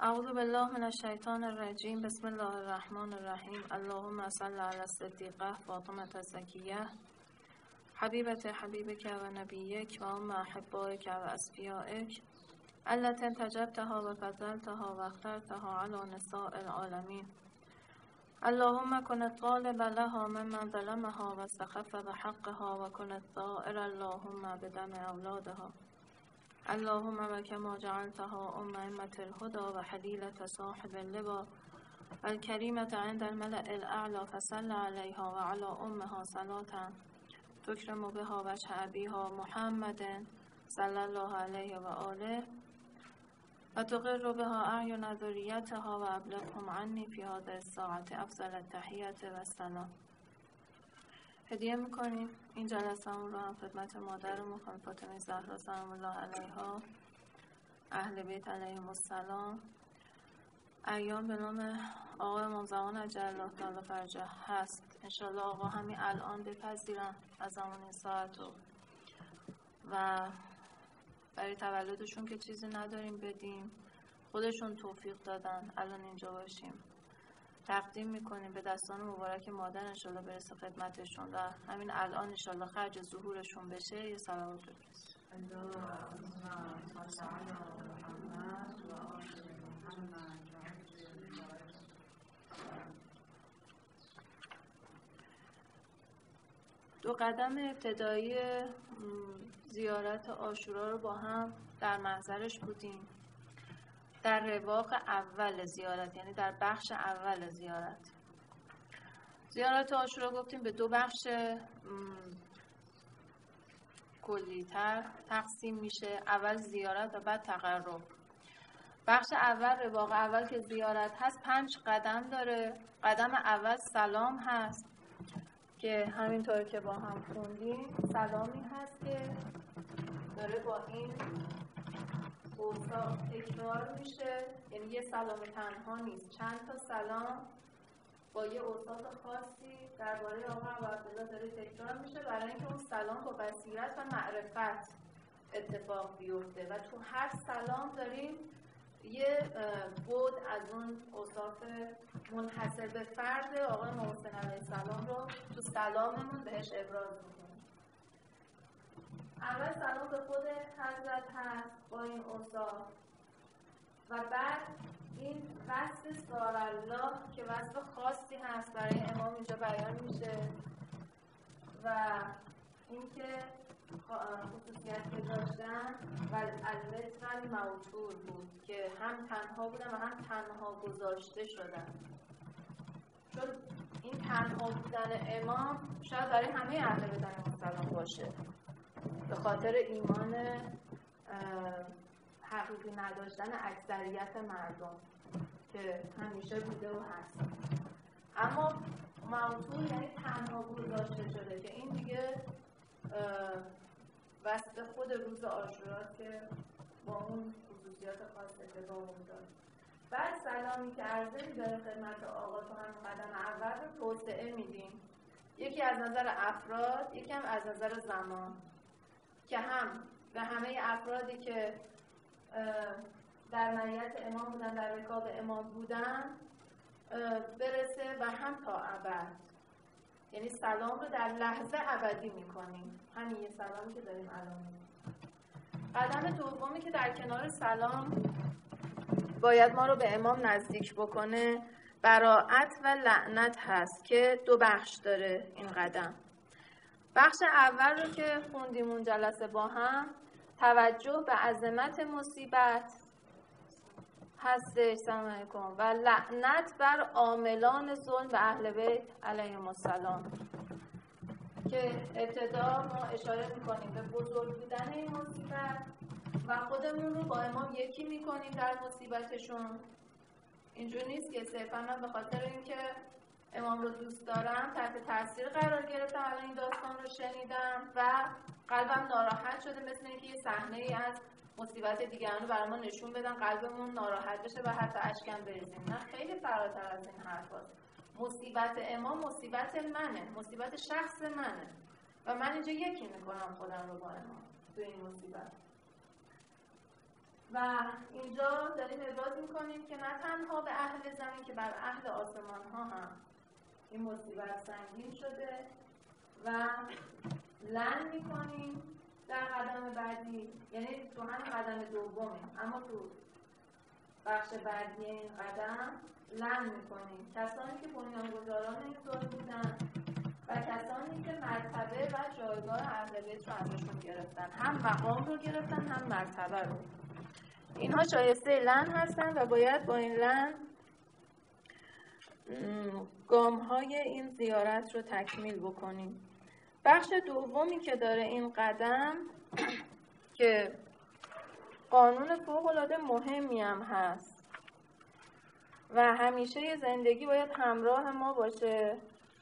اعوذ بالله من الشیطان الرجیم. بسم الله الرحمن الرحیم. اللهم صل علی الصدیقه فاطمه الزکیه حبیبت حبیبک و نبیک و ام احبائک و اصفیائک التي انتجبتها و فضلتها و اخترتها علی نساء العالمین. اللهم کن الطالب لها ممن ظلمها و استخف بحقها و کن الثائر اللهم بدم اولادها. اللهم وكما جعلتها أمة الهدى وحليلة صاحب اللواء الكريمة عند الملأ الأعلى فصل عليها وعلى أمها صلاة تكرم بها وجه أبيها محمد صلى الله عليه وآله وتقر بها أعين ذريتها وأبلغهم عني في هذه الساعة أفضل التحية والسلام. هدیه میکنیم این جلسه‌مون رو هم خدمت مادرمون خانم فاطمه زهرا سلام الله علیها، اهل بیت علیهم السلام. ایام به نام آقا امام زمان عجل الله تعالی فرجه هست. انشالله آقا همین الان بپذیرن از زمان این ساعت رو و برای تولدشون که چیزی نداریم بدیم، خودشون توفیق دادن الان اینجا باشیم، تقدیم میکنیم به دستان مبارک مادر. انشالله برسه خدمتشون و همین الان انشالله خرج ظهورشون بشه. یه صلوات بفرست. دو قدم ابتدایی زیارت عاشورا رو با هم در محضرش بودیم. در رواق اول زیارت، یعنی در بخش اول زیارت عاشورا گفتیم به دو بخش کلی‌تر تقسیم میشه، اول زیارت و بعد تقرب. بخش اول رواق اول که زیارت هست 5 قدم داره. قدم اول سلام هست که همینطور که با هم خوندیم سلامی هست که داره با این اوصاف تکرار میشه، یعنی یه سلام تنها نیست، چند تا سلام با یه اوصاف خاصی درباره آقا عبدالله داره تکرار میشه برای اینکه اون سلام با بصیرت و معرفت اتفاق بیفته و تو هر سلام داریم یه بود از اون اوصاف منحصر به فرد آقا امام حسین علیه السلام رو تو سلاممون بهش ابراز میکنیم. اول سلام به خود حضرت هست با این اوصاف و بعد این وصف سارالله که وصف خاصی هست برای امام اینجا بیان میشه و اینکه خصوصیت که داشتن و الوتر الموتور بود که هم تنها بودن و هم تنها گذاشته شدن. چون این تنها بودن امام شاید برای همه اهل بیت علیهم السلام باشه، به خاطر ایمان حقیقی نداشتن اکثریت مردم که همیشه بوده و هست. اما موضوع یعنی تنها گذاشته شده که این دیگه وصف خود روز عاشورا که با اون خصوصیات خاص اتفاق افتاد. بعد سلامی که عرضه می‌داره خدمت آقا تو هم قدم اول رو توسعه میدیم، یکی از نظر افراد، یکی هم از نظر زمان، که هم به همه افرادی که در معیت امام بودن، در رکاب امام بودن برسه و هم تا ابد. یعنی سلام رو در لحظه ابدی میکنیم، همین یه سلامی که داریم الان میکنیم. قدم دومی که در کنار سلام باید ما رو به امام نزدیک بکنه براءت و لعنت هست که 2 بخش داره این قدم. بخش اول رو که خوندیم اون جلسه با هم، توجه به عظمت مصیبت هستش، سلام علیکم، و لعنت بر عاملان ظلم به اهل بیت علیهم السلام، که ابتدا ما اشاره میکنیم به بزرگ بودن این مصیبت و خودمون رو با امام یکی میکنیم در مصیبتشون. اینجور نیست که صرفا من به خاطر اینکه امام رو دوست دارم تحت تاثیر قرار گرفتم الان این داستان رو شنیدم و قلبم ناراحت شده، مثل اینکه یه صحنه‌ای از مصیبت دیگران رو برای ما نشون بدن قلبمون ناراحت بشه و حتی اشکم بریزیم. نه، خیلی فراتر از این حرفاست. مصیبت امام مصیبت منه، مصیبت شخص منه و من اینجا یکی میکنم خودم رو با امام تو این مصیبت. و اینجا داریم ابراز میکنیم که نه تنها به اهل زمین که بر اهل آسمان ها هم این مصیبت سنگین شده و لعن میکنیم در قدم بعدی، یعنی تو همین قدم دومیم، اما تو بخش بعدی این قدم لعن میکنیم کسانی که بنیانگذاران این ظلم بودن و کسانی که مرتبه و جایگاه اهل بیت رو ازشون گرفتن، هم مقام رو گرفتن هم مرتبه رو. اینها شایسته لعن هستن و باید با این لعن گام‌های این زیارت رو تکمیل بکنیم. بخش دومی که داره این قدم که قانون فوق‌العاده مهمی هم هست و همیشه زندگی باید همراه ما باشه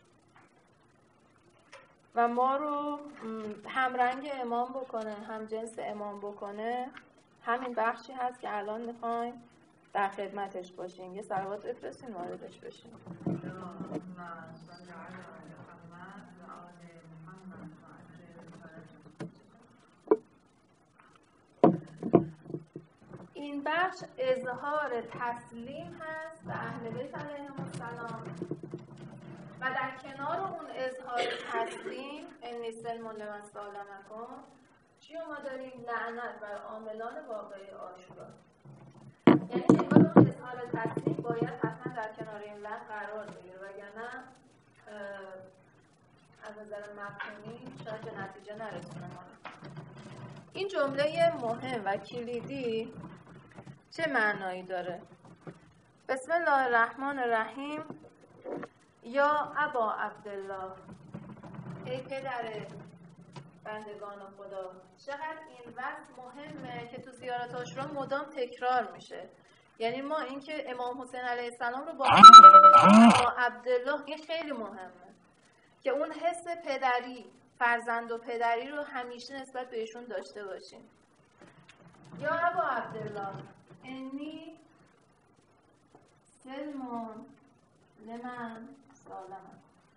و ما رو همرنگ امام بکنه، هم جنس امام بکنه، همین بخشی هست که الان میخوایم در خدمتش باشیم. یه صلوات بفرستیم واردش بشیم. این بخش اظهار تسلیم هست به اهل بیت علیهم السلام و در کنار اون اظهار تسلیم انی سلم لمن سالمکم چی ما داریم؟ لعنت بر عاملان واقعی عاشورا. یعنی انگار اون اظهار تسلیم باید حتما در کنار این لعن قرار بگیره وگرنه از نظر مفهومی شاید به نتیجه نرسونه ما. این جمله مهم و کلیدی چه معنایی داره؟ بسم الله الرحمن الرحیم. یا ابا عبدالله، ای پدر بندگان خدا. چقدر این وصف مهمه که تو زیارت عاشورا مدام تکرار میشه. یعنی ما اینکه امام حسین علیه السلام رو با عبدالله، این خیلی مهمه که اون حس پدری، فرزند و پدری رو همیشه نسبت بهشون داشته باشیم. یا ابا عبدالله انی سلمون لمن سالمه.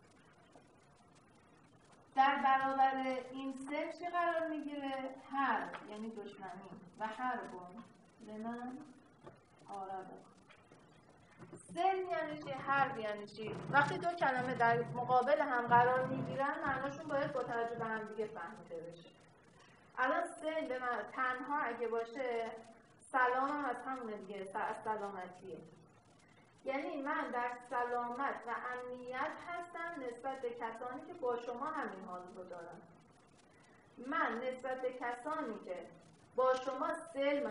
در برابر این سلم چی قرار میگیره؟ حرب، یعنی دشمنی، و حربون لمن آرده. سلم یعنی چی؟ حرب یعنی چی؟ وقتی دو کلمه در مقابل هم قرار میگیرن معناشون باید با توجه به هم دیگه فهمیده بشه. الان سلم به من تنها اگه باشه، سلام هم از همونه دیگه، از سلامتیه. یعنی من در سلامت و امنیت هستم نسبت به کسانی که با شما همین حال رو دارن. من نسبت به کسانی که با شما سلم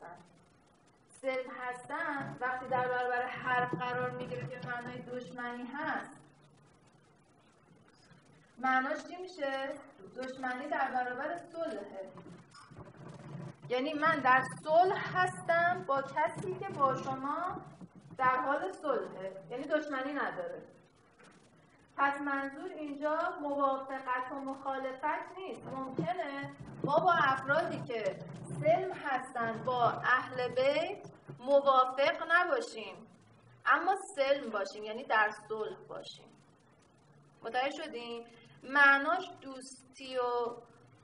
هستن وقتی در برابر حرب قرار میگیره که معنای دشمنی هست، معناش چی میشه؟ دشمنی در برابر صلحه. یعنی من در صلح هستم با کسی که با شما در حال صلحه، یعنی دشمنی نداره. پس منظور اینجا موافقت و مخالفت نیست. ممکنه ما با افرادی که سلم هستن با اهل بیت موافق نباشیم، اما سلم باشیم، یعنی در صلح باشیم. متوجه شدین؟ معناش دوستی و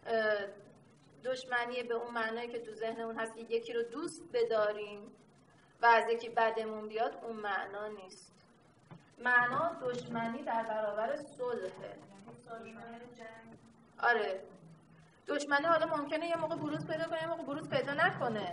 دشمنی به اون معنایی که تو ذهنمون هست که یکی رو دوست بداریم و از یکی بدمون بیاد، اون معنا نیست. معنا دشمنی در برابر صلحه. آره، دشمنی حالا ممکنه یه موقع بروز پیدا کنه، یه موقع بروز پیدا نکنه،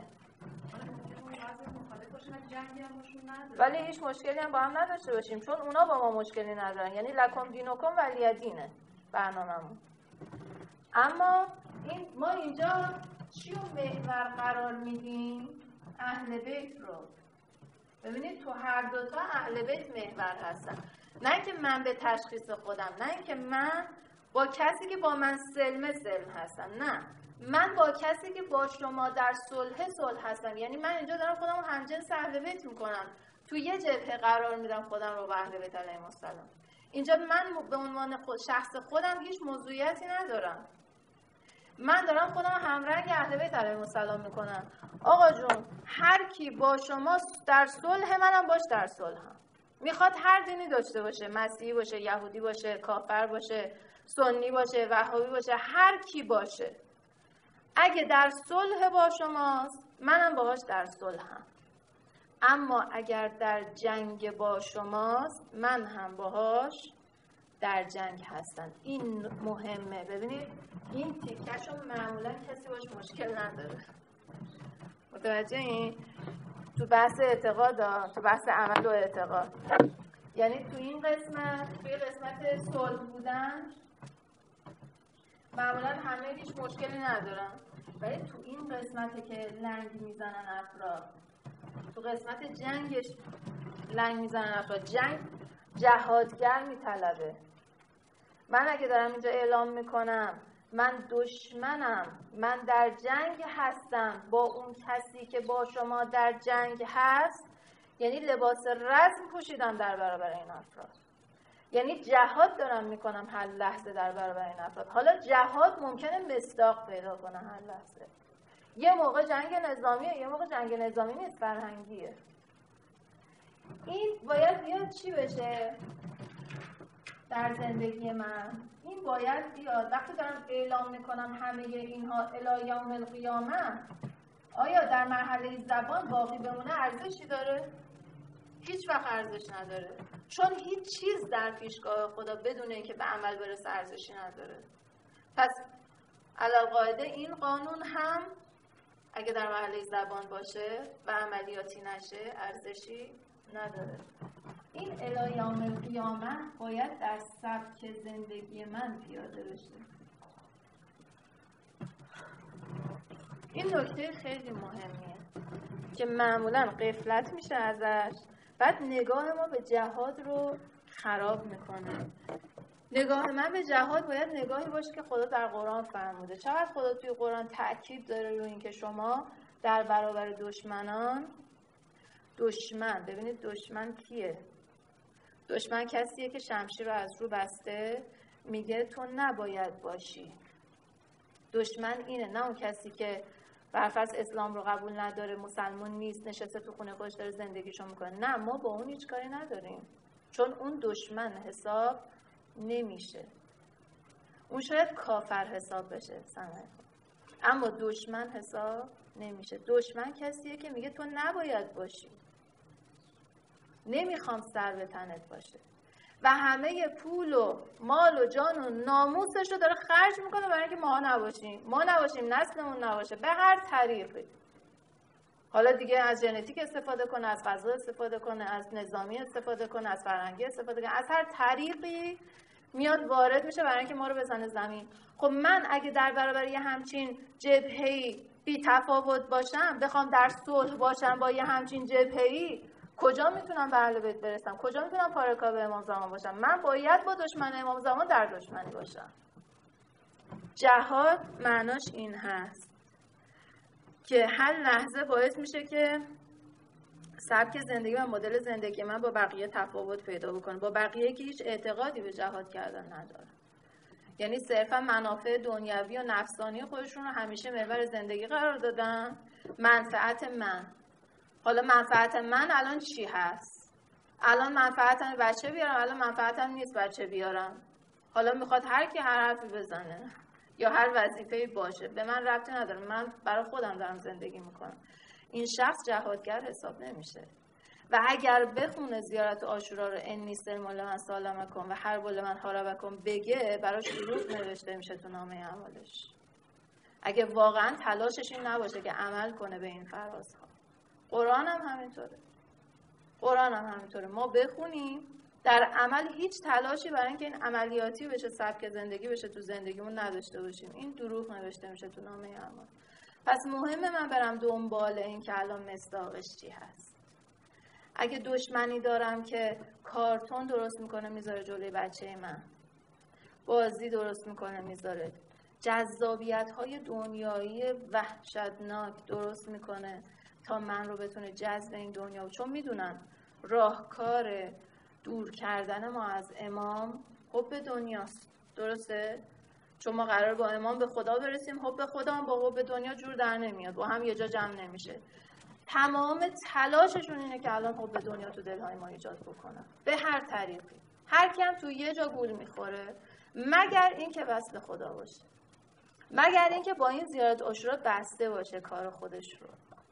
ولی هیچ مشکلی هم با هم نداشته باشیم، چون اونا با ما مشکلی ندارن. یعنی لکم دینکم ولی دینه برنامه‌مون. اما ما اینجا چی رو محور قرار میدیم؟ اهل بیت رو. ببینید تو هر دوتا اهل بیت محور هستن. نه اینکه من به تشخیص خودم، نه اینکه من با کسی که با من سلم هستم، نه، من با کسی که با شما در صلح هستم. یعنی من اینجا دارم خودم رو همجنس اهل بیت میکنم، تو یه جبهه قرار میدم خودم رو با اهل بیت علیهم السلام. اینجا من به عنوان شخص خودم هیچ موضوعیتی ندارم. من دارم خودم همرنگ اهل بیت علیهم السلام میکنم. آقا جون، هر کی با شما در صلح، منم باش در صلحم. میخواد هر دینی داشته باشه، مسیحی باشه، یهودی باشه، کافر باشه، سنی باشه، وهابی باشه، هر کی باشه، اگه در صلح با شماست، منم باهاش در صلحم. اما اگر در جنگ با شماست من هم باهاش در جنگ هستم. این مهمه. ببینید این تیکشو معمولا کسی باش مشکل نداره. متوجه این؟ تو بحث اعتقاد، تو بحث عمل و اعتقاد، یعنی تو این قسمت، توی قسمت صلح بودن معمولا همه هیچ مشکلی ندارن، ولی تو این قسمتی که لنگ میزنن افراد، تو قسمت جنگش لنگ میزنن افراد، جنگ جهادگر میطلبه. من اگه دارم اینجا اعلام میکنم من دشمنم، من در جنگ هستم با اون کسی که با شما در جنگ هست، یعنی لباس رسم پوشیدم در برابر این افراد، یعنی جهاد دارم میکنم هر لحظه در برابر این افراد. حالا جهاد ممکنه مصداق پیدا کنه هر لحظه، یه موقع جنگ نظامیه، یه موقع جنگ نظامی نیست، فرهنگیه. این باید بیاد چی بشه در زندگی من؟ این باید بیاد وقتی دارم اعلام میکنم همه اینها الی یوم القیامه، آیا در مرحله زبان باقی بمونه ارزشی داره؟ هیچ وقت ارزش نداره، چون هیچ چیز در پیشگاه خدا بدون اینکه به عمل برسه ارزشی نداره. پس علالقاعده این قانون هم اگه در مرحله زبان باشه و عملیاتی نشه ارزشی نداره. این الی یوم القیامه باید در سبک زندگی من پیاده بشه. این نکته خیلی مهمیه که معمولا غفلت میشه ازش، بعد نگاه ما به جهاد رو خراب میکنه. نگاه من به جهاد باید نگاهی باشه که خدا در قرآن فرموده. چقدر خدا توی قرآن تأکید داره روی این که شما در برابر دشمنان، دشمن، ببینید دشمن کیه؟ دشمن کسیه که شمشیر رو از رو بسته میگه تو نباید باشی. دشمن اینه، نه اون کسی که برفرض اسلام رو قبول نداره، مسلمان نیست، نشسته تو خونه خودش داره زندگیشو میکنه. نه، ما با اون هیچ کاری نداریم، چون اون دشمن حساب نمیشه. اون شاید کافر حساب بشه اما دشمن حساب نمیشه. دشمن کسیه که میگه تو نباید باشی، نمیخوام سر به تنت باشه و همه پول و مال و جان و ناموسش رو داره خرج میکنه برای اینکه ما نباشیم، نسلمون نباشه، به هر طریقی. حالا دیگه از ژنتیک استفاده کنه، از غذا استفاده کنه، از نظامی استفاده کنه، از فرهنگی استفاده کنه، از هر طریقی میاد وارد میشه برای اینکه ما رو بزنه زمین. خب من اگه در برابر یه همچین جبهه‌ای بی تفاوت باشم، بخوام در صلح باشم با یه همچین جبهه‌ای، کجا میتونم به اهل بیت برسم؟ کجا میتونم پارکاب امام زمان باشم؟ من باید با دشمن امام زمان در دشمنی باشم. جهاد معناش این هست که هر لحظه باعث میشه که سبک زندگی و مدل زندگی من با بقیه تفاوت پیدا بکنه، با بقیه که هیچ اعتقادی به جهاد کردن نداره، یعنی صرفا منافع دنیوی و نفسانی خودشون رو همیشه محور زندگی قرار دادن. منفعت من، حالا منفعت من الان چی هست؟ الان منفعتم بچه بیارم، الان منفعتم نیست بچه بیارم. حالا میخواد هر کی هر حرفی بزنه یا هر وظیفه‌ای باشه، به من ربطی نداره، من برای خودم دارم زندگی میکنم. این شخص جهادگر حساب نمیشه. و اگر بخونه زیارت عاشورا رو انی سلم لمن سالمکم و حرب لمن حاربکم بگه، براش دروغ نوشته میشه تو نامه اعمالش، اگه واقعا تلاشش این نباشه که عمل کنه به این فرازها. قرآن هم همینطوره. ما بخونیم، در عمل هیچ تلاشی برای اینکه این عملیاتی بشه، سبک زندگی بشه، تو زندگیمون نداشته باشیم. این دروغ نوشته میشه تو نامه اعمال. پس مهمه من برم دنبال این که الان مصداقش چی هست. اگه دشمنی دارم که کارتون درست میکنه میذاره جلوی بچه من، بازی درست میکنه میذاره، جذابیت‌های دنیایی وحشتناک درست میکنه تا من رو بتونه جذب این دنیا، چون میدونن راهکار دور کردن ما از امام حب دنیاست. درسته؟ چون ما قرار با امام به خدا برسیم، حب خدا هم با حب دنیا جور در نمیاد، با هم یه جا جمع نمیشه. تمام تلاششون اینه که الان حب دنیا تو دلهای ما ایجاد بکنن به هر طریقی. هر کی هم تو یه جا گول میخوره، مگر این که وصل خدا باشه، مگر این که با این زیارت عاشورا بسته باشه کار خودش رو.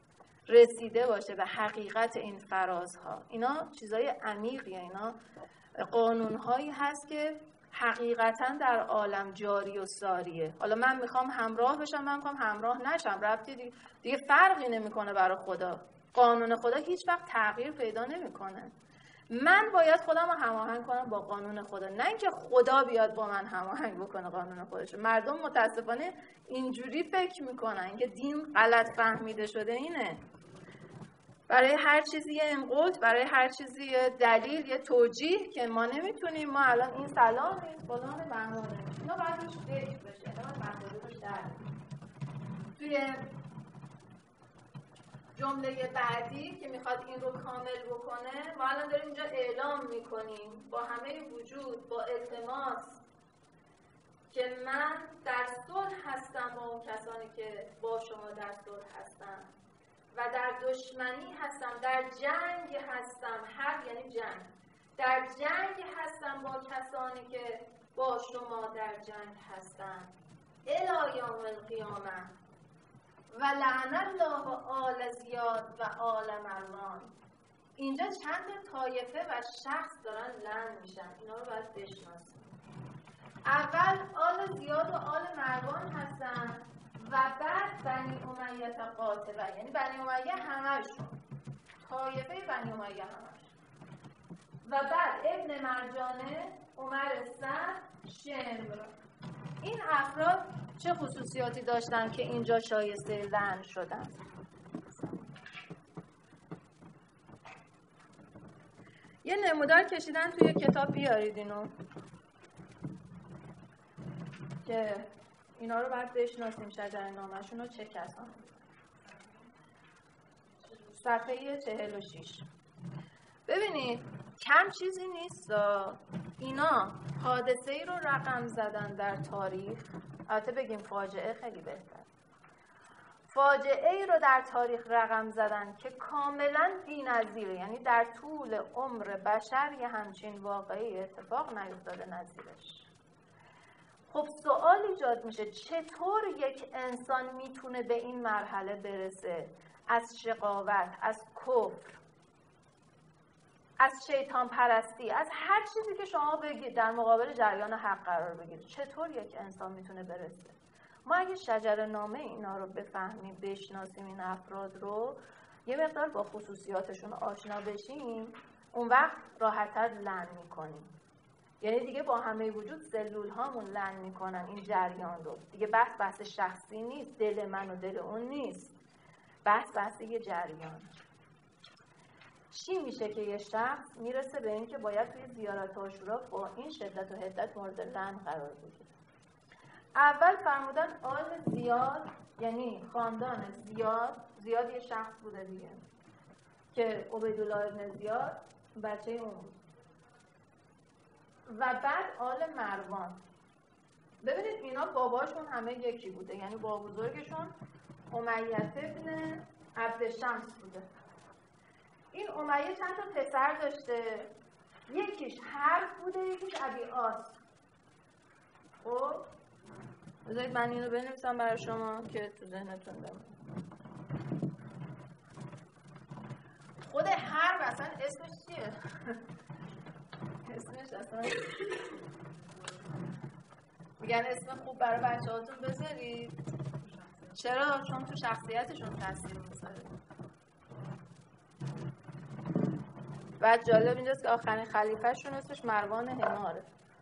رسیده باشه به حقیقت این فرازها. اینا چیزای عمیقیه، اینا قانونهایی هست که حقیقتا در عالم جاری و ساریه. حالا من میخوام همراه بشم، من میخوام همراه نشم، ربطی دیگه فرقی نمیکنه برای خدا. قانون خدا هیچ وقت تغییر پیدا نمیکنه. من باید خودم رو هماهنگ کنم با قانون خدا، نه اینکه خدا بیاد با من هماهنگ بکنه قانون خودش. مردم متاسفانه اینجوری فکر میکنن که دین غلط فهمیده شده. اینه برای هر چیزی یه انقلت، برای هر چیزی یه دلیل، یه توجیه که ما نمیتونیم. ما الان این سلام نیست، فلان بهمانه، اینا باید روش فکر بشه، اینا باید روش توی جمله بعدی که میخواد این رو کامل بکنه، ما الان داریم اینجا اعلام میکنیم با همه وجود، با التماس، که من در صلح هستم با اون کسانی که با شما در صلح هستم و در دشمنی هستم، در جنگ هستم. حرب یعنی جنگ. در جنگ هستم با کسانی که با شما در جنگ هستن الی یوم القیامه و لعن الله آل زیاد و آل مروان. اینجا چند طایفه و شخص دارن لعن میشن، اینا رو باید بشناسیم. اول آل زیاد و آل مروان هستن و بعد بنی امیه قاطبه، یعنی بنی امیه همشون، طایفه بنی امیه همشون، و بعد ابن مرجانه، عمر سعد، شمر. این افراد چه خصوصیاتی داشتن که اینجا شایسته لعن شدن؟ یه نمودار کشیدن توی کتاب، بیارید اینو که اینا رو باید بشناسیم. شجره نامشون رو چه کسان؟ صفحه 46. ببینید کم چیزی نیست، اینا حادثه ای رو رقم زدن در تاریخ. البته بگیم فاجعه خیلی بهتر. فاجعه ای رو در تاریخ رقم زدن که کاملا بی‌نظیره، یعنی در طول عمر بشر یه همچین واقعی اتفاق نیفتاده نظیرش. خب سوال ایجاد میشه چطور یک انسان میتونه به این مرحله برسه از شقاوت، از کفر، از شیطان پرستی، از هر چیزی که شما بگید در مقابل جریان حق قرار بگیرید. چطور یک انسان میتونه برسه؟ ما اگه شجره نامه اینا رو بفهمیم، بشناسیم این افراد رو، یه مقدار با خصوصیاتشون آشنا بشیم، اون وقت راحت‌تر لعن میکنیم. یعنی دیگه با همه وجود سلول هامون لعن میکنن این جریان رو. دیگه بحث شخصی نیست، دل من و دل اون نیست، بحث یه جریان. چی میشه که یه شخص میرسه به این که باید توی زیارت عاشورا با این شدت و حدت مورد لعن قرار بگیره؟ اول فرمودن آل زیاد، یعنی خاندان زیاد یه شخص بوده دیگه که عبیدالله ابن زیاد بچه اون بود. و بعد آل مروان. ببینید اینا باباشون همه یکی بوده، یعنی بابا بزرگشون امیه ابن عبدالشمس بوده. این امیه چند تا پسر داشته، یکیش حرب بوده، یکیش ابی آس. خب بذارید من اینو بنویسم برای شما که تو ذهنتون بمونه. خود حرب اصلا اسمش چیه؟ اسمش اصلا میگن اسم خوب برای بچه هاتون بذارید. چرا؟ چون تو شخصیتشون تاثیر میذاره. بعد جالب اینجاست که آخرین خلیفه‌شون اسمش مروان حماره.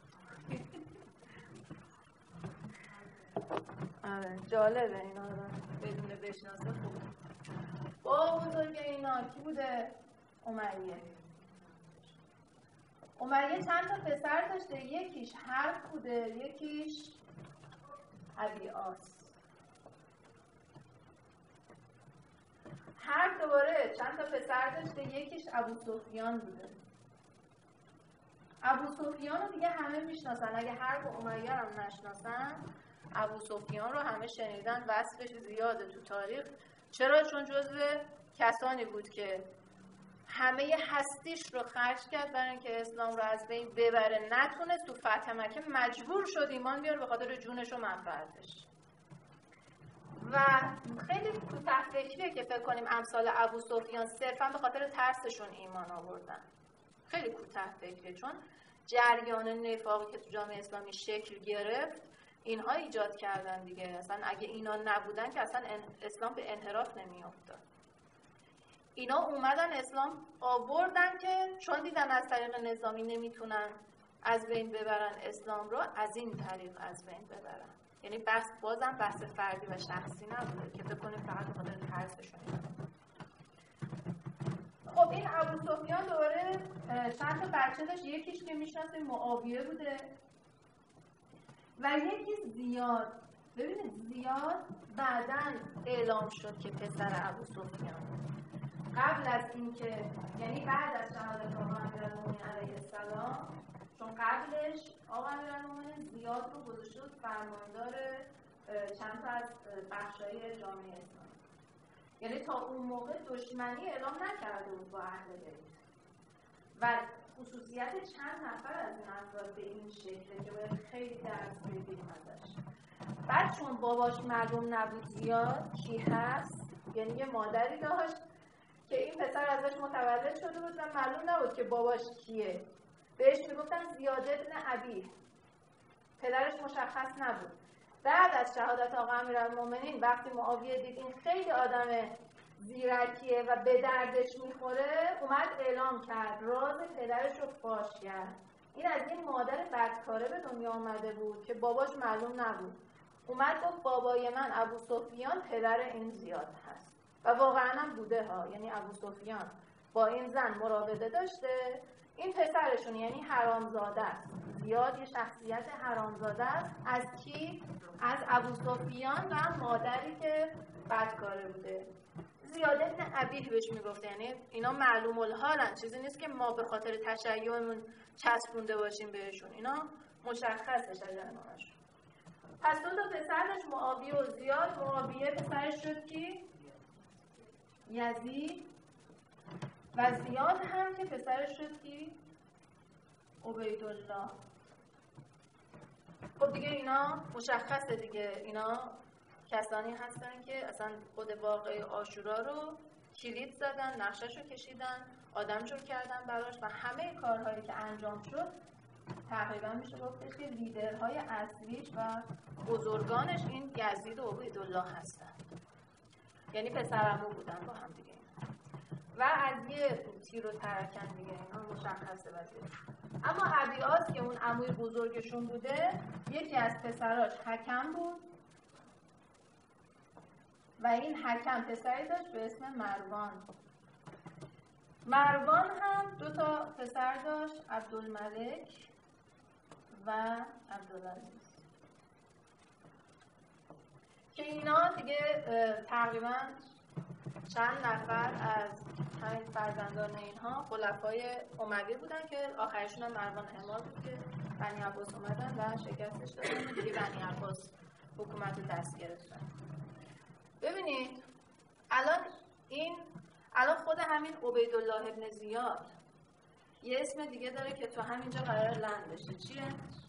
جالبه اینا رو بدون بشناسه خوبه. با بزرگ اینا کی بوده؟ امیه. امیه چند تا پسر داشته، یکیش حرب بوده، یکیش ابی آس. حرب دوباره چند تا پسر داشته، یکیش ابو سفیان بوده. ابو سفیان رو دیگه همه میشناسن، اگه حرب و امیه هم نشناسن ابو سفیان رو همه شنیدن، وصفش زیاده تو تاریخ. چرا؟ چون جزو کسانی بود که همه هستیش رو خرج کرد برای اینکه اسلام رو از بین ببره، نتونست. تو فتح مکه مجبور شد ایمان بیاره به خاطر جونش و منفعتش. و خیلی کوتاه فکریه که فکر کنیم امثال ابو سفیان صرفا به خاطر ترسشون ایمان آوردن. خیلی کوتاه فکریه، چون جریان نفاقی که تو جامعه اسلامی شکل گرفت اینها ایجاد کردن دیگه. اصلا اگه اینا نبودن که اصلا اسلام به انحراف نمیافتاد. اینا اومدن اسلام آوردن که چون دیدن از طریق نظامی نمیتونن از بین ببرن اسلام رو، از این طریق از بین ببرن. یعنی بازم بحث فردی و شخصی نبوده که فکر کنیم فقط به خاطر ترسشون. خب این ابو سفیان دوباره چند تا بچه داشت، یکیش که میشناسیم معاویه بوده و یکی زیاد. ببینید زیاد بعداً اعلام شد که پسر ابو سفیان. قبل از اینکه، یعنی بعد از شهادت آقا امیرالمومنین علیه السلام، چون قبلش آقا امیرالمومنین زیاد رو گذاشته بود فرماندار چند تا از بخشای جامعه اسلامی. یعنی تا اون موقع دشمنی اعلام نکرده بود با اهل بیت و خصوصیت چند نفر از این افراد به این شکله که باید خیلی درس بگیریم ازش. بعد چون باباش معلوم نبود زیاد کی هست، یعنی یه مادری داشت که این پسر ازش متولد شده بود و معلوم نبود که باباش کیه. بهش میگفتن زیاد ابن ابی، پدرش مشخص نبود. بعد از شهادت آقا امیرالمومنین وقتی معاویه دید این خیلی آدم زیرکیه و به دردش میخوره، اومد اعلام کرد، راز پدرش رو فاش کرد. این از این مادر بدکاره به دنیا آمده بود که باباش معلوم نبود. اومد گفت بابای من ابو سفیان پدر این زیاد هست و واقعا هم بوده ها. یعنی ابو سفیان با این زن مراوده داشته، این پسرشون یعنی حرامزاده است. زیاد یه شخصیت حرامزاده است. از کی؟ از ابو سفیان و مادری که بدکاره بوده. زیاد ابن ابیه بهش میگفته. یعنی اینا معلوم الحالن، چیزی نیست که ما به خاطر تشیعمون چسبونده باشیم بهشون. اینا مشخصه شجرنامه‌شون. پس دو تا پسر داشت، معاویه و زیاد. معاویه پسرش شد کی؟ یزید. و زیاد هم که پسرش شد کی؟ عبیدالله. خب دیگه اینا مشخصه دیگه، اینا کسانی هستن که اصلا خود واقعه عاشورا رو کلید زدن، نقشش رو کشیدن، آدم جور کردن براش و همه کارهایی که انجام شد تقریبا میشه گفتش که لیدرهای اصلیش و بزرگانش این یزید و عبیدالله هستن. یعنی پسرعمو بودن با هم دیگه. و از یه تیر و ترکن دیگه، اینا مشخصه وضعیت. اما ابیاس که اون عموی بزرگشون بوده، یکی از پسراش حکم بود و این حکم پسری داشت به اسم مروان. مروان هم دو تا پسر داشت، عبدالملک و عبدالعزیز، که اینا دیگه تقریبا چند نفر از همین فرزندان اینها خلفای اموی بودن که آخرشون هم مروان حمار بود که بنی عباس اومدن و شکستش دادن. دیگه بنی عباس حکومت رو دست گرفتن. ببینید الان خود همین عبیدالله ابن زیاد یه اسم دیگه داره که تو همینجا قرار لند بشه. چیه؟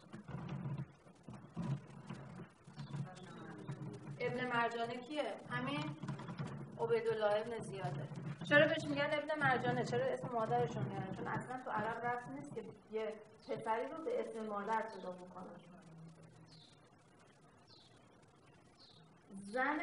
ابن مرجانه کیه؟ همین عبیدالله ابن زیاده. چرا بهش میگن ابن مرجانه؟ چرا اسم مادرشون میارن؟ چون اصلا تو عرب رسم نیست که یه پسری رو به اسم مادر صدا بکنن. زن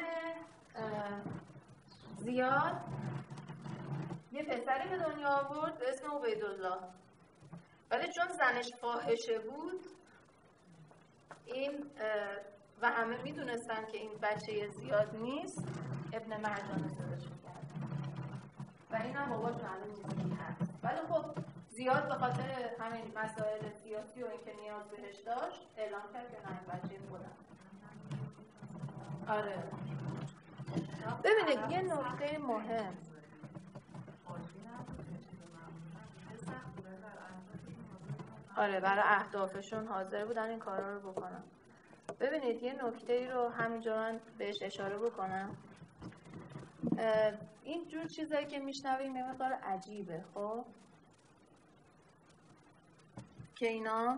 زیاد یه پسری به دنیا آورد به اسم عبیدالله، ولی چون زنش فاحشه بود این و همه میدونستن که این بچه زیاد نیست، ابن مرجانه صداش می‌کرد و این هم باباش معلوم نیست کی هست. ولی خب زیاد به خاطر همین مسائل سیاسی و اینکه نیاز بهش داشت اعلام کرد که نه بچه خودم. آره ببینید یه نکته مهم، آره برای اهدافشون حاضر بودن این کارا رو بکنن. ببینید یه نکته‌ای رو همینجا من بهش اشاره بکنم. این جور چیزایی که میشنویم یه مقدار عجیبه، خب که اینا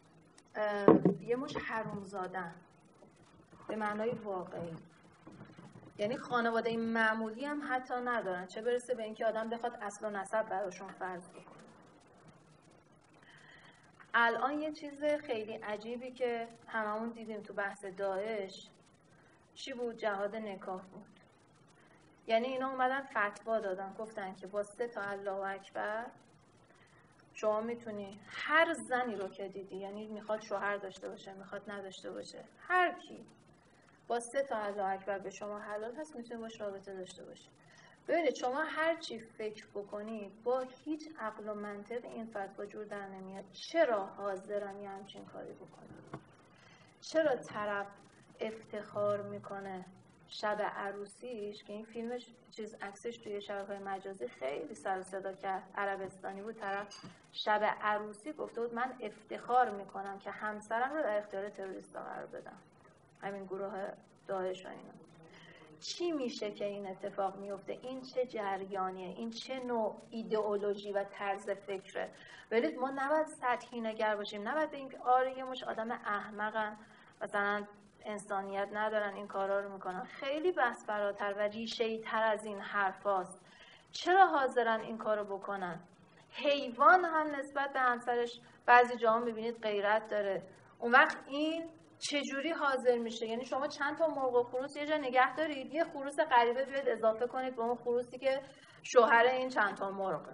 یه مش حرومزادن به معنای واقعی. یعنی خانواده معمولی هم حتی ندارن، چه برسه به اینکه آدم بخواد اصل و نسب براشون فرض بکنه. الان یه چیز خیلی عجیبی که هممون دیدیم تو بحث داعش چی بود؟ جهاد نکاح بود. یعنی اینا اومدن فتوا دادن، گفتن که با 3 تا الله اکبر شما میتونی هر زنی رو که دیدی، یعنی میخواد شوهر داشته باشه میخواد نداشته باشه، هر کی با 3 تا الله اکبر به شما حلال هست میتونی باش رابطه داشته باشی. ببینید شما هر چی فکر بکنید با هیچ عقل و منطق این فتوا جور در نمیاد. چرا حاضرن یه همچین کاری بکنن؟ چرا طرف افتخار میکنه شب عروسیش، که این فیلمش چیز عکسش توی شبکه‌های مجازی خیلی سر و صدا کرد، عربستانی بود، طرف شب عروسی گفته بود من افتخار میکنم که همسرم رو در اختیار تروریستا قرار بدم، همین گروه داعش و اینا. چی میشه که این اتفاق میفته؟ این چه جریانیه؟ این چه نوع ایدئولوژی و طرز فکره؟ ولی ما نباید سطحی نگر باشیم، نباید بگیم که آره یه مش آدم احمقن مثلا انسانیت ندارن این کارا رو میکنن. خیلی بحث فراتر و ریشه‌ای تر از این حرفاست. چرا حاضرن این کارو بکنن؟ حیوان هم نسبت به همسرش بعضی جاها میبینید غیرت داره. اون وقت این چجوری حاضر میشه؟ یعنی شما چند تا مرغ و خروس یه جا نگه دارید، یه خروس غریبه بیاد اضافه کنید به اون خروسی که شوهر این چند تا مرغه.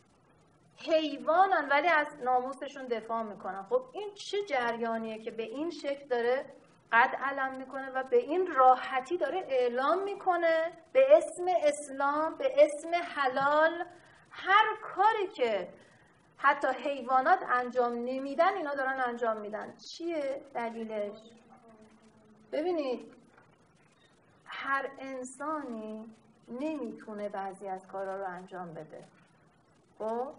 حیوانن ولی از ناموسشون دفاع میکنن. خب این چه جریانیه که به این شکل داره قد علم میکنه و به این راحتی داره اعلام میکنه به اسم اسلام، به اسم حلال، هر کاری که حتی حیوانات انجام نمیدن اینا دارن انجام میدن. چیه دلیلش؟ ببینید هر انسانی نمیتونه بعضی از کارا رو انجام بده. خب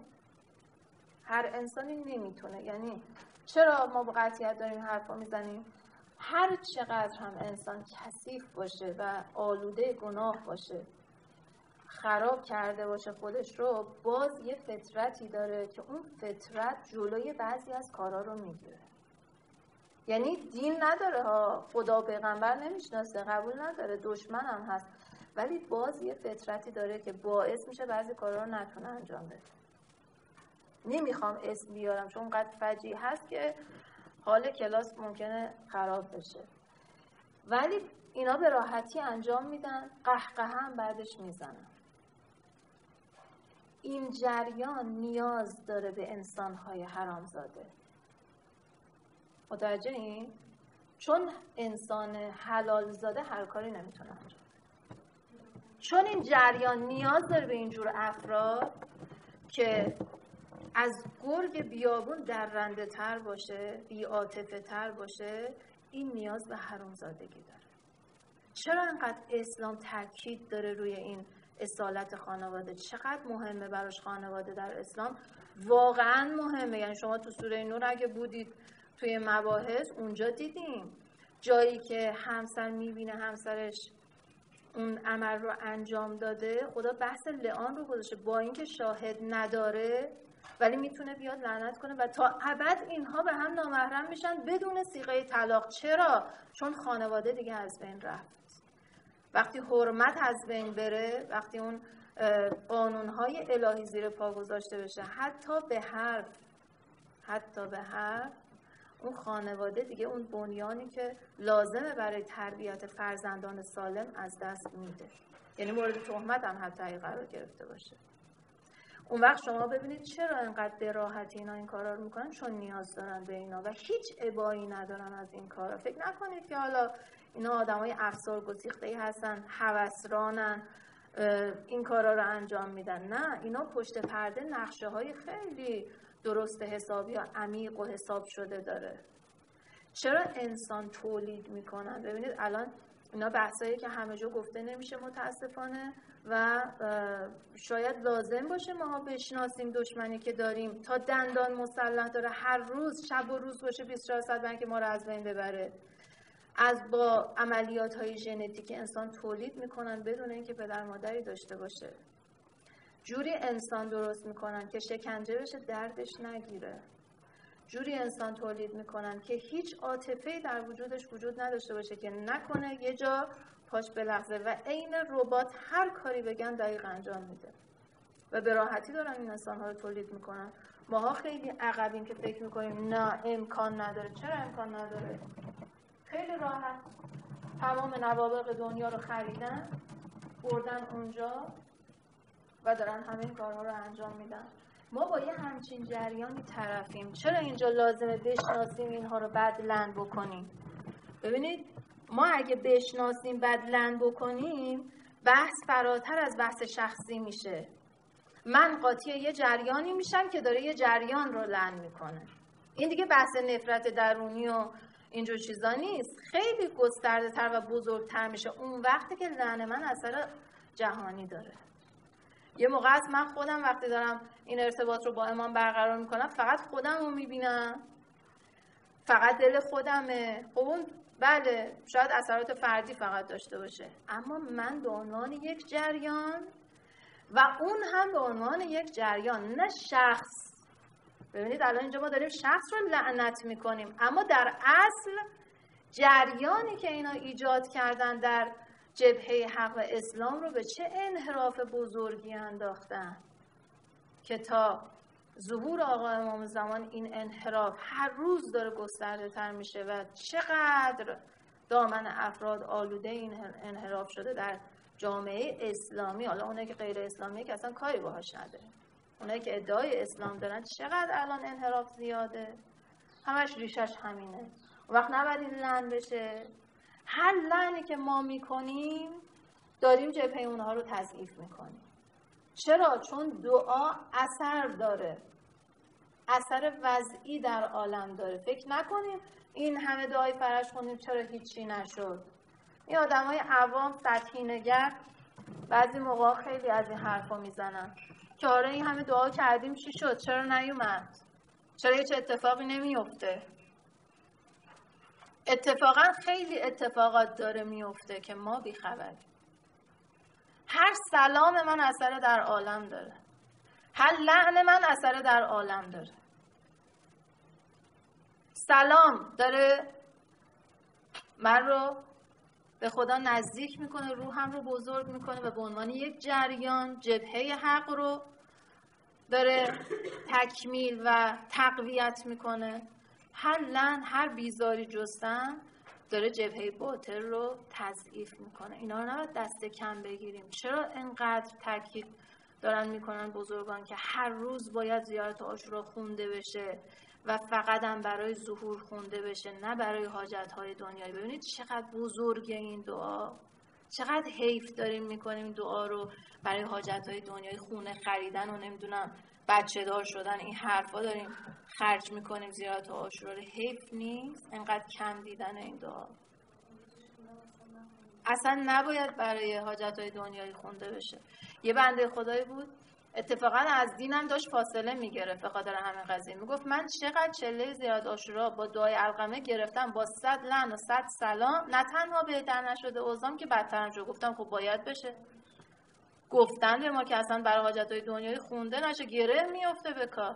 هر انسانی نمیتونه. یعنی چرا ما با قطعیت داریم حرفا میزنیم؟ هر چقدر هم انسان کثیف باشه و آلوده گناه باشه، خراب کرده باشه خودش رو، باز یه فطرتی داره که اون فطرت جلوی بعضی از کارا رو میگیره. یعنی دین نداره ها، خدا و پیغمبر نمیشناسه، قبول نداره، دشمن هم هست، ولی باز یه فطرتی داره که باعث میشه بعضی کارا رو نتونه انجام بده. نمیخوام اسم بیارم چون اونقدر فجیع هست که حال کلاس ممکنه خراب بشه، ولی اینا به راحتی انجام میدن، قهقه هم بعدش میزنن. این جریان نیاز داره به انسان‌های حرامزاده. متوجه این؟ چون انسان حلال زاده هر کاری نمیتونه انجام. چون این جریان نیاز داره به اینجور افراد که از گرگ بیابون درنده تر باشه، بی عاطفه تر باشه، این نیاز به حرامزادگی داره. چرا انقدر اسلام تاکید داره روی این اصالت خانواده؟ چقدر مهمه براش خانواده در اسلام؟ واقعا مهمه. یعنی شما تو سوره نور اگه بودید توی مباحث اونجا دیدیم جایی که همسر میبینه همسرش اون عمل رو انجام داده، خدا بحث لعان رو گذاشته، با اینکه شاهد نداره ولی میتونه بیاد لعنت کنه و تا ابد اینها به هم نامحرم میشن بدون صیغه طلاق. چرا؟ چون خانواده دیگه از بین رفت. وقتی حرمت از بین بره، وقتی اون قانونهای الهی زیر پا گذاشته بشه، حتی به حرف اون خانواده دیگه اون بنیانی که لازمه برای تربیت فرزندان سالم از دست میده. یعنی مورد تهمت هم حتی قرار گرفته باشه. اون وقت شما ببینید چرا اینقدر به راحتی اینا این کارا رو میکنن؟ چون نیاز دارن به اینا و هیچ ابایی ندارن از این کارا. فکر نکنید که حالا اینا آدمای افسار گسیخته‌ای هستن، هوسرانن، این کارا رو انجام میدن. نه، اینا پشت پرده نقشه‌های خیلی درست حسابی یا عمیق و حساب شده داره. چرا انسان تولید میکنن؟ ببینید الان اینا بحثایی که همه جا گفته نمیشه متاسفانه و شاید لازم باشه ماها بشناسیم دشمنی که داریم تا دندان مسلح داره، هر روز شب و روز باشه 24 ساعت برای که ما رو از بین ببره. از با عملیات های ژنتیکی انسان تولید میکنن بدون اینکه پدر مادری داشته باشه. جوری انسان درست میکنن که شکنجه بشه دردش نگیره. جوری انسان تولید میکنن که هیچ عاطفه‌ای در وجودش وجود نداشته باشه که نکنه یه جا پاش بلغزه و عین ربات هر کاری بگن دقیق انجام میده و به راحتی دارن این انسان‌ها رو تولید میکنن. ماها خیلی عقبیم که فکر میکنیم نه امکان نداره. چرا امکان نداره؟ خیلی راحت تمام نوابغ دنیا رو خریدن، بردن اونجا و دارن همه این کارها رو انجام میدن. ما با یه همچین جریانی طرفیم. چرا اینجا لازمه بشناسیم اینها رو بعد لند بکنیم؟ ببینید ما اگه بشناسیم بعد لند بکنیم بحث فراتر از بحث شخصی میشه. من قاطی یه جریانی میشم که داره یه جریان رو لند میکنه. این دیگه بحث نفرت درونی و اینجور چیزا نیست، خیلی گسترده تر و بزرگتر میشه اون وقتی که لعن من اثر جهانی داره. یه موقع است من خودم وقتی دارم این ارتباط رو با امام برقرار میکنم فقط خودم رو میبینم، فقط دل خودمه. خب اون بله شاید اثرات فردی فقط داشته باشه، اما من به عنوان یک جریان و اون هم به عنوان یک جریان، نه شخص. ببینید الان اینجا ما داریم شخص رو لعنت میکنیم، اما در اصل جریانی که اینا ایجاد کردن در جبهه حق و اسلام رو به چه انحراف بزرگی انداختن که تا ظهور آقا امام زمان این انحراف هر روز داره گسترده تر میشه و چقدر دامن افراد آلوده این انحراف شده در جامعه اسلامی. حالا اونایی که غیر اسلامیه که اصلا کاری باهاش نداره، اونایی که ادعای اسلام دارن چقدر الان انحراف زیاده، همش ریشش همینه. وقت نباید این لعن بشه. هر لعنی که ما میکنیم داریم جبهه اونها رو تضعیف میکنیم. چرا؟ چون دعا اثر داره، اثر وضعی در عالم داره. فکر نکنیم این همه دعای فرج خوندیم چرا هیچی نشد. این آدمای عوام سطحی نگر بعضی موقع خیلی از این حرفا میزنن که آره این همه دعا کردیم چی شد؟ چرا نیومد؟ چرا هیچ اتفاقی نمیفته؟ اتفاقا خیلی اتفاقات داره میفته که ما بیخبریم. هر سلام من اثر در عالم داره، هر لعن من اثر در عالم داره. سلام داره من رو به خدا نزدیک میکنه، روحم رو بزرگ میکنه و به عنوان یک جریان جبهه حق رو داره تکمیل و تقویت میکنه. هر لعن، هر بیزاری جستن داره جبهه باطل رو تضعیف میکنه. اینا رو نباید دست کم بگیریم. چرا اینقدر تاکید دارن میکنن بزرگان که هر روز باید زیارت عاشورا خونده بشه و فقط هم برای ظهور خونده بشه، نه برای حاجت‌های دنیایی؟ ببینید چقدر بزرگه این دعا، چقدر حیف داریم میکنیم این دعا رو برای حاجت‌های دنیایی، خونه خریدن و نمیدونم بچه دار شدن، این حرفا داریم خرج میکنیم زیارت عاشورا رو. حیف نیست اینقدر کم دیدن این دعا؟ اصلا نباید برای حاجت‌های دنیایی خونده بشه. یه بنده خدایی بود اتفاقا از دینم داشت فاصله میگرفت به خاطر همین قضیه. میگفت من چقدر چله زیارت عاشورا با دعای علقمه گرفتم، با 100 لعن و 100 سلام، نه تنها بهتر نشده اوضاعم که بدترم شد. گفتم خب باید بشه. گفتن به ما که اصلا برای حاجت‌های دنیایی خونده نشه، گره میفته به کار.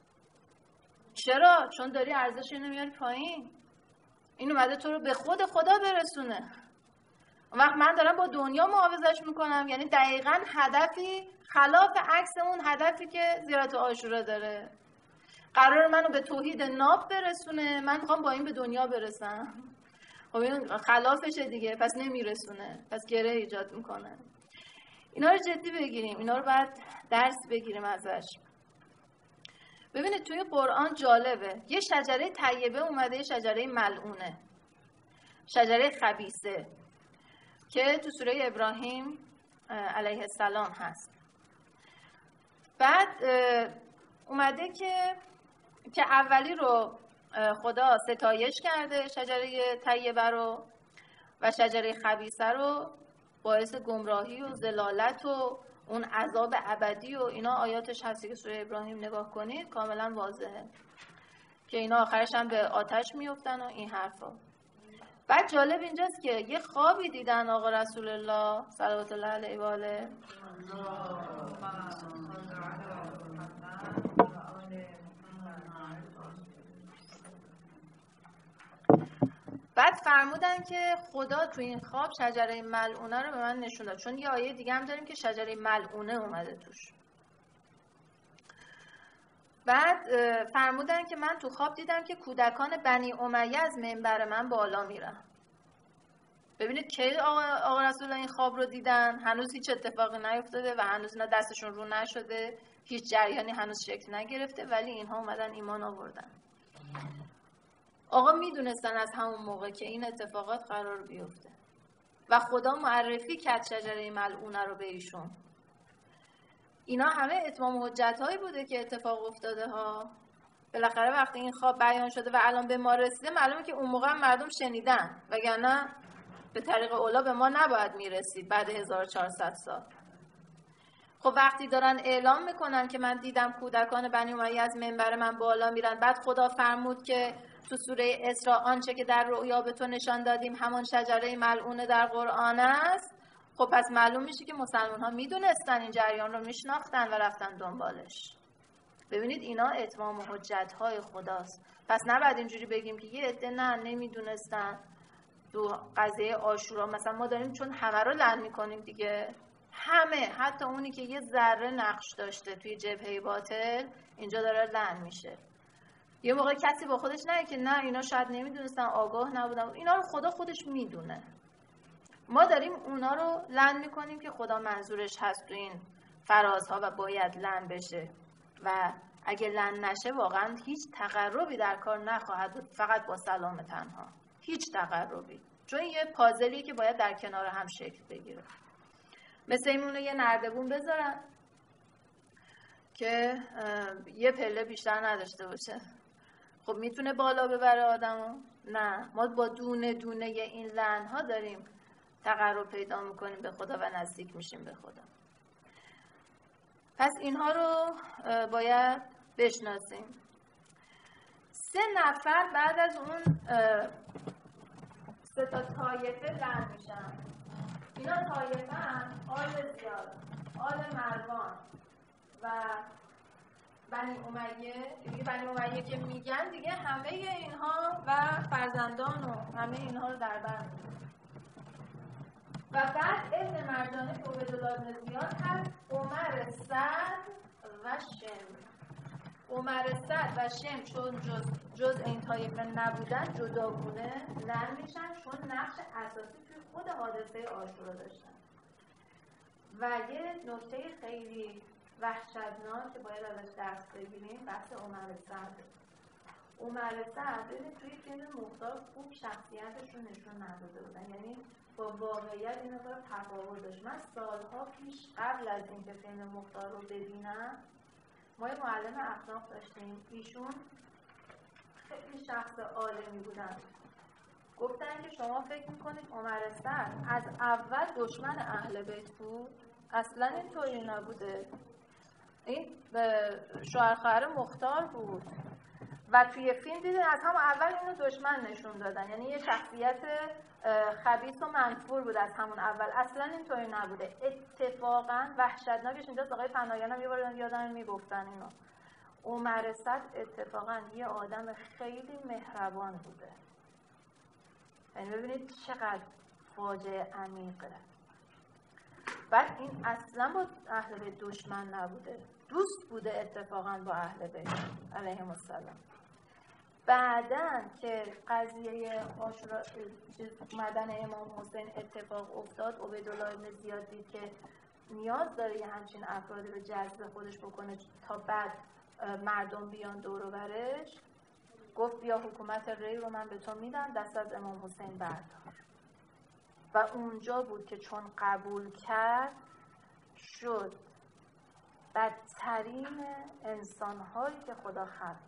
چرا؟ چون داری ارزش اینو میاری پایین. این اومده تو رو به خود خدا برسونه. اون وقت من دارم با دنیا محافظش میکنم، یعنی دقیقاً هدفی خلاف عکس اون هدفی که زیارت عاشورا داره. قرار منو به توحید ناب برسونه، من میخوام با این به دنیا برسم. خب این خلافشه دیگه، پس نمیرسونه، پس گره ایجاد میکنه. اینا رو جدی بگیریم، اینا رو باید درس بگیریم ازش. ببینید توی قرآن جالبه، یه شجره طیبه اومده، یه شجره ملعونه، شجره خبیثه که تو سوره ابراهیم علیه السلام هست. بعد اومده که اولی رو خدا ستایش کرده شجره طیبه رو، و شجره خبیثه رو باعث گمراهی و ضلالت و اون عذاب ابدی و اینا آیاتش هستی که سوره ابراهیم نگاه کنید کاملا واضحه که اینا آخرش هم به آتش میافتن و این حرفا. بعد جالب اینجاست که یه خوابی دیدن آقا رسول الله صلوات الله علیه و آله. بعد فرمودن که خدا تو این خواب شجره ملعونه رو به من نشون داد، چون یه آیه دیگه هم داریم که شجره ملعونه اومده توش. بعد فرمودن که من تو خواب دیدم که کودکان بنی امیه از منبر من بالا میرن. ببینید که آقا رسول این خواب رو دیدن، هنوز هیچ اتفاقی نیفتاده و هنوز اینا دستشون رو نشده، هیچ جریانی هنوز شکل نگرفته، ولی اینها اومدن ایمان آوردن. آقا میدونستن از همون موقع که این اتفاقات قرار بیفته و خدا معرفی کرد شجره ملعونه رو به ایشون. اینا همه اتمام حجت‌هایی بوده که اتفاق افتاده ها. بالاخره وقتی این خواب بیان شده و الان به ما رسیده، معلومه که اون موقع مردم شنیدن، وگرنه به طریق اولا به ما نباید میرسید بعد 1400 سال. خب وقتی دارن اعلام میکنن که من دیدم کودکان بنی امیه از منبر من بالا میرن، بعد خدا فرمود که تو سوره اسراء آنچه که در رؤیا به تو نشان دادیم همان شجره ملعونه در قرآن است، خب پس معلوم میشه که مسلمان ها میدونستن این جریان رو، میشناختن و رفتن دنبالش. ببینید اینا اتمام حجت های خداست. پس نباید اینجوری بگیم که یه عده نه نمیدونستن. تو قضیه عاشورا مثلا ما داریم چون همه رو لعن میکنیم دیگه، همه، حتی اونی که یه ذره نقش داشته توی جبهه باطل اینجا داره لعن میشه. یه موقع کسی با خودش نگه که نه اینا شاید نمیدونستن، آگاه نبودن، اینا رو خدا خودش میدونه. ما داریم اونا رو لعن میکنیم که خدا منظورش هست تو این فرازها و باید لعن بشه و اگه لعن نشه واقعا هیچ تقربی در کار نخواهد بود، فقط با سلام تنها، هیچ تقربی، چون یه پازلیه که باید در کنار هم شکل بگیره. مثل اینونه یه نردبون بذارن که یه پله بیشتر نداشته باشه، خب میتونه بالا ببره آدمو؟ نه. ما با دونه دونه این لعن‌ها داریم تقرب پیدا میکنیم به خدا و نزدیک میشیم به خدا. پس اینها رو باید بشناسیم. 3 نفر بعد از اون 3 تا طایفه لعن میشن. اینا طایفه هم آل زیاد، آل مروان و بنی امیه. دیگه بنی امیه که میگن دیگه همه اینها و فرزندان و همه اینها رو در بر میگن. و بعد ابن مرجانه که عبیدالله بن زیاد هست، عمر سعد و شم. عمر سعد و شم چون جز این طایفه نبودن، جداگونه لعن میشن، چون نقش اساسی توی خود حادثه عاشورا داشتن. و یه نکته خیلی وحشتناک که باید ازش درس بگیریم بحث عمر سعد. عمر سعد توی فیلم مختار خوب شخصیتش رو نشون نداده بودن، یعنی با واقعیت این مقدار تفاوت داشت. من سالها پیش قبل از اینکه فیلم مختار رو ببینم، ما یه معلم اخلاق داشتیم، ایشون خیلی شخص عالمی بودن. گفتن که شما فکر میکنید عمر سعد از اول دشمن اهل بیت بود؟ اصلا اینطوری نبوده. این شوهر خواهر مختار بود و توی فیلم دیدین از هم اول اینو دشمن نشون دادن، یعنی یه شخصیت خبیث و منفور بود از همون اول. اصلا اینطوری نبوده. اتفاقا وحشتناکش اینجاست، آقای پناهیان هم یه بار یادم میگفتن اینو، عمر سعد اتفاقا یه آدم خیلی مهربان بوده. یعنی ببینید چقدر فاجعه عمیقه. بعد این اصلا با اهل بیت دشمن نبوده، دوست بوده اتفاقا با اهل بیت علیهم السلام. بعدن که قضیه عاشورا اومدن امام حسین اتفاق افتاد، عبیدالله بن زیاد دید که نیاز داره یه همچین افرادی رو جذب خودش بکنه تا بعد مردم بیان دور و برش، گفت بیا حکومت ری رو من به تو میدم، دست از امام حسین بردار. و اونجا بود که چون قبول کرد شد بدترین انسان‌هایی که خدا خلق.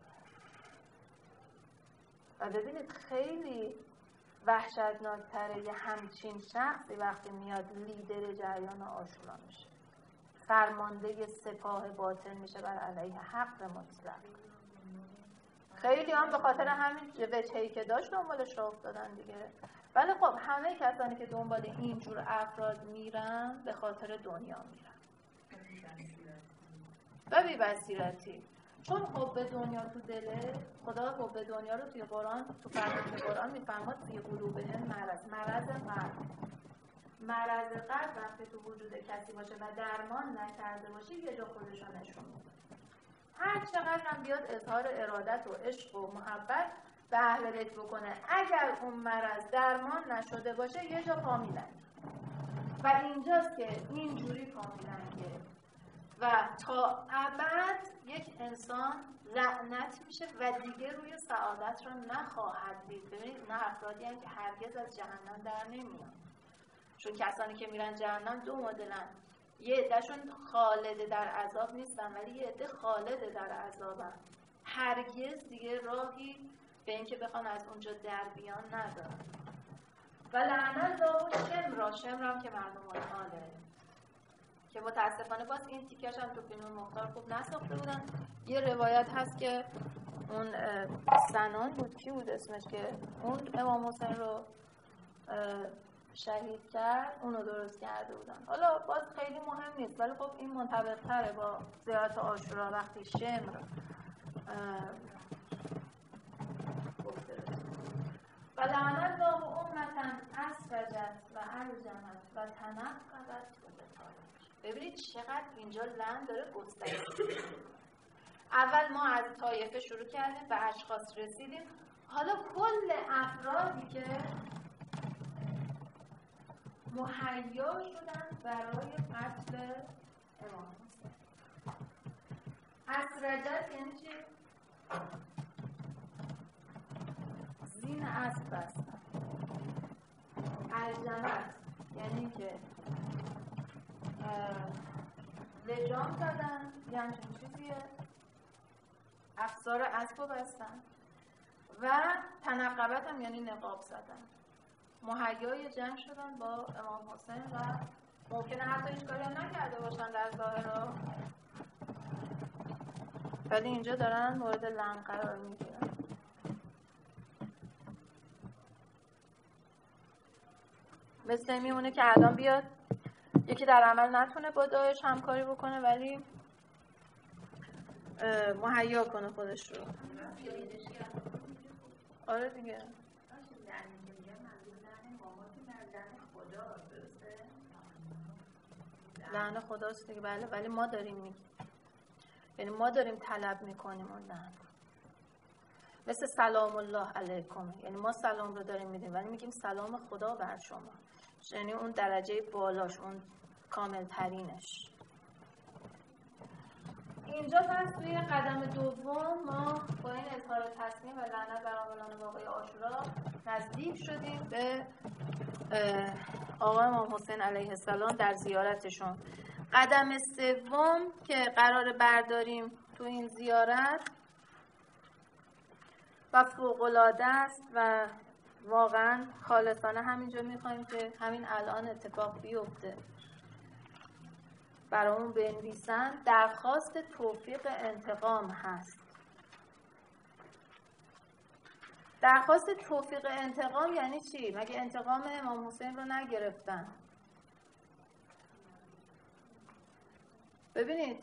و ببینید خیلی وحشتناک‌تره یه همچین شخصی وقتی میاد لیدر جریان عاشورا میشه، فرمانده سپاه باطل میشه بر علیه حق مطلق. خیلی هم به خاطر همین وجهی که داشت دنبالش راه افتادن دیگه. ولی خب همه کسانی که دنبال اینجور افراد میرن به خاطر دنیا میرن و بی بصیرتی. چون حب دنیا تو دله، خدا حب دنیا رو توی قرآن، تو فرمان قرآن میفرماد فی قلوبهم مرض قلب وقتی تو وجود کسی باشه و درمان نکرده باشه یه جا خودش رو نشون میده. هر چقدر هم بیاد اظهار ارادت و عشق و محبت به اهل بیت بکنه، اگر اون مرض درمان نشده باشه یه جا پا میلنگه. و اینجاست که اینجوری پا میلنگه و تا ابد یک انسان لعنت میشه و دیگه روی سعادت رو نخواهد دید. ببینید اینا افرادی هستند که هرگز از جهنم در نمیان. چون کسانی که میرن جهنم دو مدلن، یه عدهشون خالد در عذاب نیستن ولی یه عده خالد در عذابن، هرگز دیگه راهی به اینکه بخوان از اونجا در بیان ندارن. و لعنت الله شمرم که مردم حاله که متاسفانه باز این تیکش هم تو فیلم مختار خوب نساخته بودن. یه روایت هست که اون سنان بود، کی بود اسمش، که اون امام حسین رو شهید کرد، اونو درست کرده بودن. حالا باز خیلی مهم نیست ولی خب این منطبق تره با زیارت عاشورا وقتی شمر گفته و لعنت الله امة اسرجت و ارجمت و تنقبت و بطالت. ببینید چقدر اینجا لعن داره گسترده. اول ما از طایفه شروع کردیم به اشخاص رسیدیم، حالا کل افرادی که مهیا شدن برای قتل امام حسین. اسرجت یعنی چی؟ زین اسب بستن. الجمت یعنی که لجام زدن، یه همچین چیزیه، افسار اسب رو بستن. و تنقبت هم یعنی نقاب زدن. مهیای جنگ شدن با امام حسین و ممکنه حتی هیچ کاری هم نکرده باشن در ظاهر، ولی اینجا دارن مورد لعن قرار میگیرن. مثل میمونه که الان بیاد یکی در عمل نتونه با داعش همکاری بکنه ولی مهیا کنه خودش رو. آره دیگه. لعنت خداست دیگه، بله، ولی ما داریم میگیم، یعنی ما داریم طلب میکنیم اون لعنت. مثل سلام الله علیکم، یعنی ما سلام رو داریم میدیم ولی میگیم سلام خدا بر شما، یعنی اون درجه بالاش، اون کامل ترینش. اینجا پس توی قدم دوم ما با این اظهار تصمیم و لعنت بر عاملان واقعه عاشورا نزدیک شدیم به آقا امام حسین علیه السلام در زیارتشون. قدم سوم که قرار برداریم تو این زیارت و فوق‌العاده است و واقعا خالصانه همینجا میخوایم که همین الان اتفاق بیفته، برامون بنویسن، درخواست توفیق انتقام هست. درخواست توفیق انتقام یعنی چی؟ مگه انتقام امام حسین رو نگرفتن؟ ببینید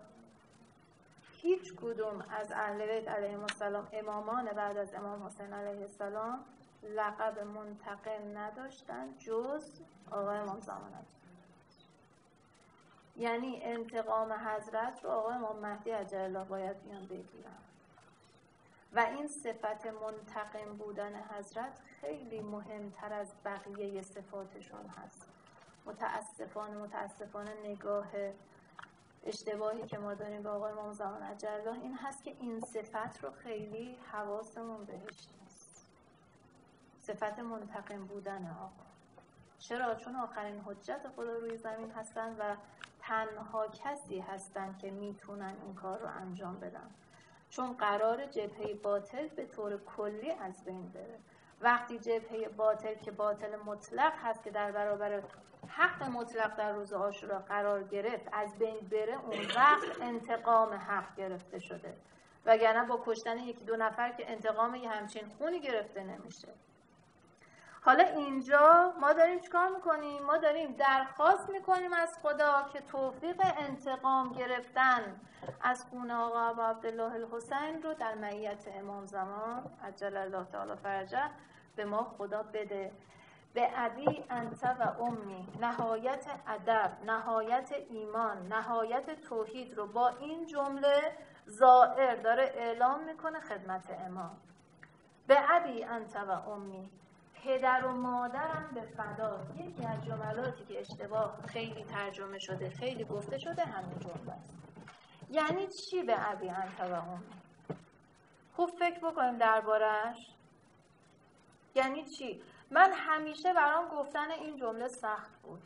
هیچ کدوم از اهل بیت علیهم السلام، امامان بعد از امام حسین علیه السلام، لقب منتقم نداشتن جز آقا امام زمان. یعنی انتقام حضرت رو آقا امام مهدی عجل الله باید بیان بگیرن و این صفت منتقم بودن حضرت خیلی مهمتر از بقیه صفاتشون هست. متاسفانه نگاه اشتباهی که ما داریم به آقا امام زمان عجل الله این هست که این صفت رو خیلی حواسمون بهش نیست. صفت منتقم بودن آقا. چرا؟ چون آخرین حجت خدا روی زمین هستن و تنها کسی هستن که میتونن این کار رو انجام بدن، چون قرار جبهه باطل به طور کلی از بین بره. وقتی جبهه باطل که باطل مطلق هست که در برابر حق مطلق در روز عاشورا قرار گرفت از بین بره، اون وقت انتقام حق گرفته شده، وگرنه با کشتن یکی دو نفر که انتقام یه همچین خونی گرفته نمیشه. حالا اینجا ما داریم چیکار میکنیم؟ ما داریم درخواست میکنیم از خدا که توفیق انتقام گرفتن از خون آقا ابو عبدالله الحسین رو در معیت امام زمان عجل الله تعالی فرجه به ما خدا بده. به ابی انت و امی، نهایت ادب، نهایت ایمان، نهایت توحید رو با این جمله زائر داره اعلام میکنه خدمت امام. به ابی انت و امی، پدر و مادرم به فدا. یکی از جملاتی که اشتباه خیلی ترجمه شده، خیلی گفته شده، همین جمله است. یعنی چی به ابی انت و امی؟ خوب فکر بکنیم دربارش. یعنی چی؟ من همیشه برام گفتن این جمله سخت بود.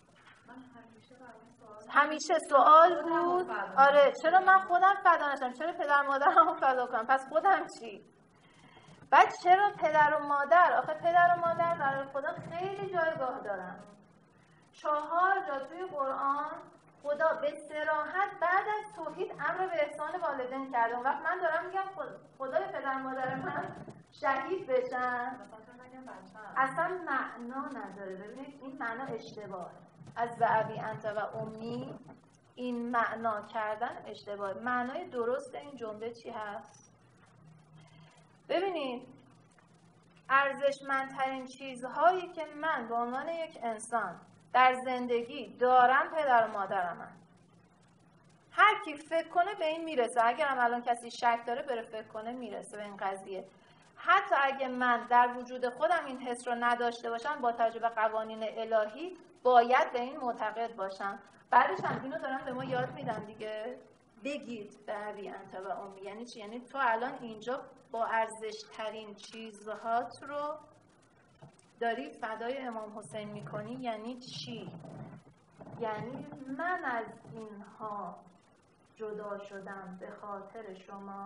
همیشه سوال بود. آره، چرا من خودم فدا نشم؟ چرا پدر مادرمو فدا کنم؟ پس خودم چی؟ بعد چرا پدر و مادر؟ آخه پدر و مادر برای خدا خیلی جایگاه دارن. 4 جا توی قرآن خدا به صراحت بعد از توحید امر به احسان والدین کرده. اون وقت من دارم میگم خدای پدر مادر من شهید بشن، اصلا معنا نداره. ببینید این معنا اشتباهه. از ابی انت و امی این معنا کردن اشتباهه. معنای درست این جمله چی هست؟ ببینید ارزشمندترین چیزهایی که من به عنوان یک انسان در زندگی دارم پدر و مادرم. هر کی فکر کنه به این میرسه. اگرم الان کسی شک داره بره فکر کنه، میرسه به این قضیه. حتی اگه من در وجود خودم این حس رو نداشته باشم، با توجه به قوانین الهی باید به این معتقد باشم. بعدش هم اینو دارم به ما یاد میدن دیگه. بگید به ابی انت و امی یعنی چی؟ یعنی تو الان اینجا با ارزش ترین چیزهات رو داری فدای امام حسین میکنی. یعنی چی؟ یعنی من از اینها جدا شدم به خاطر شما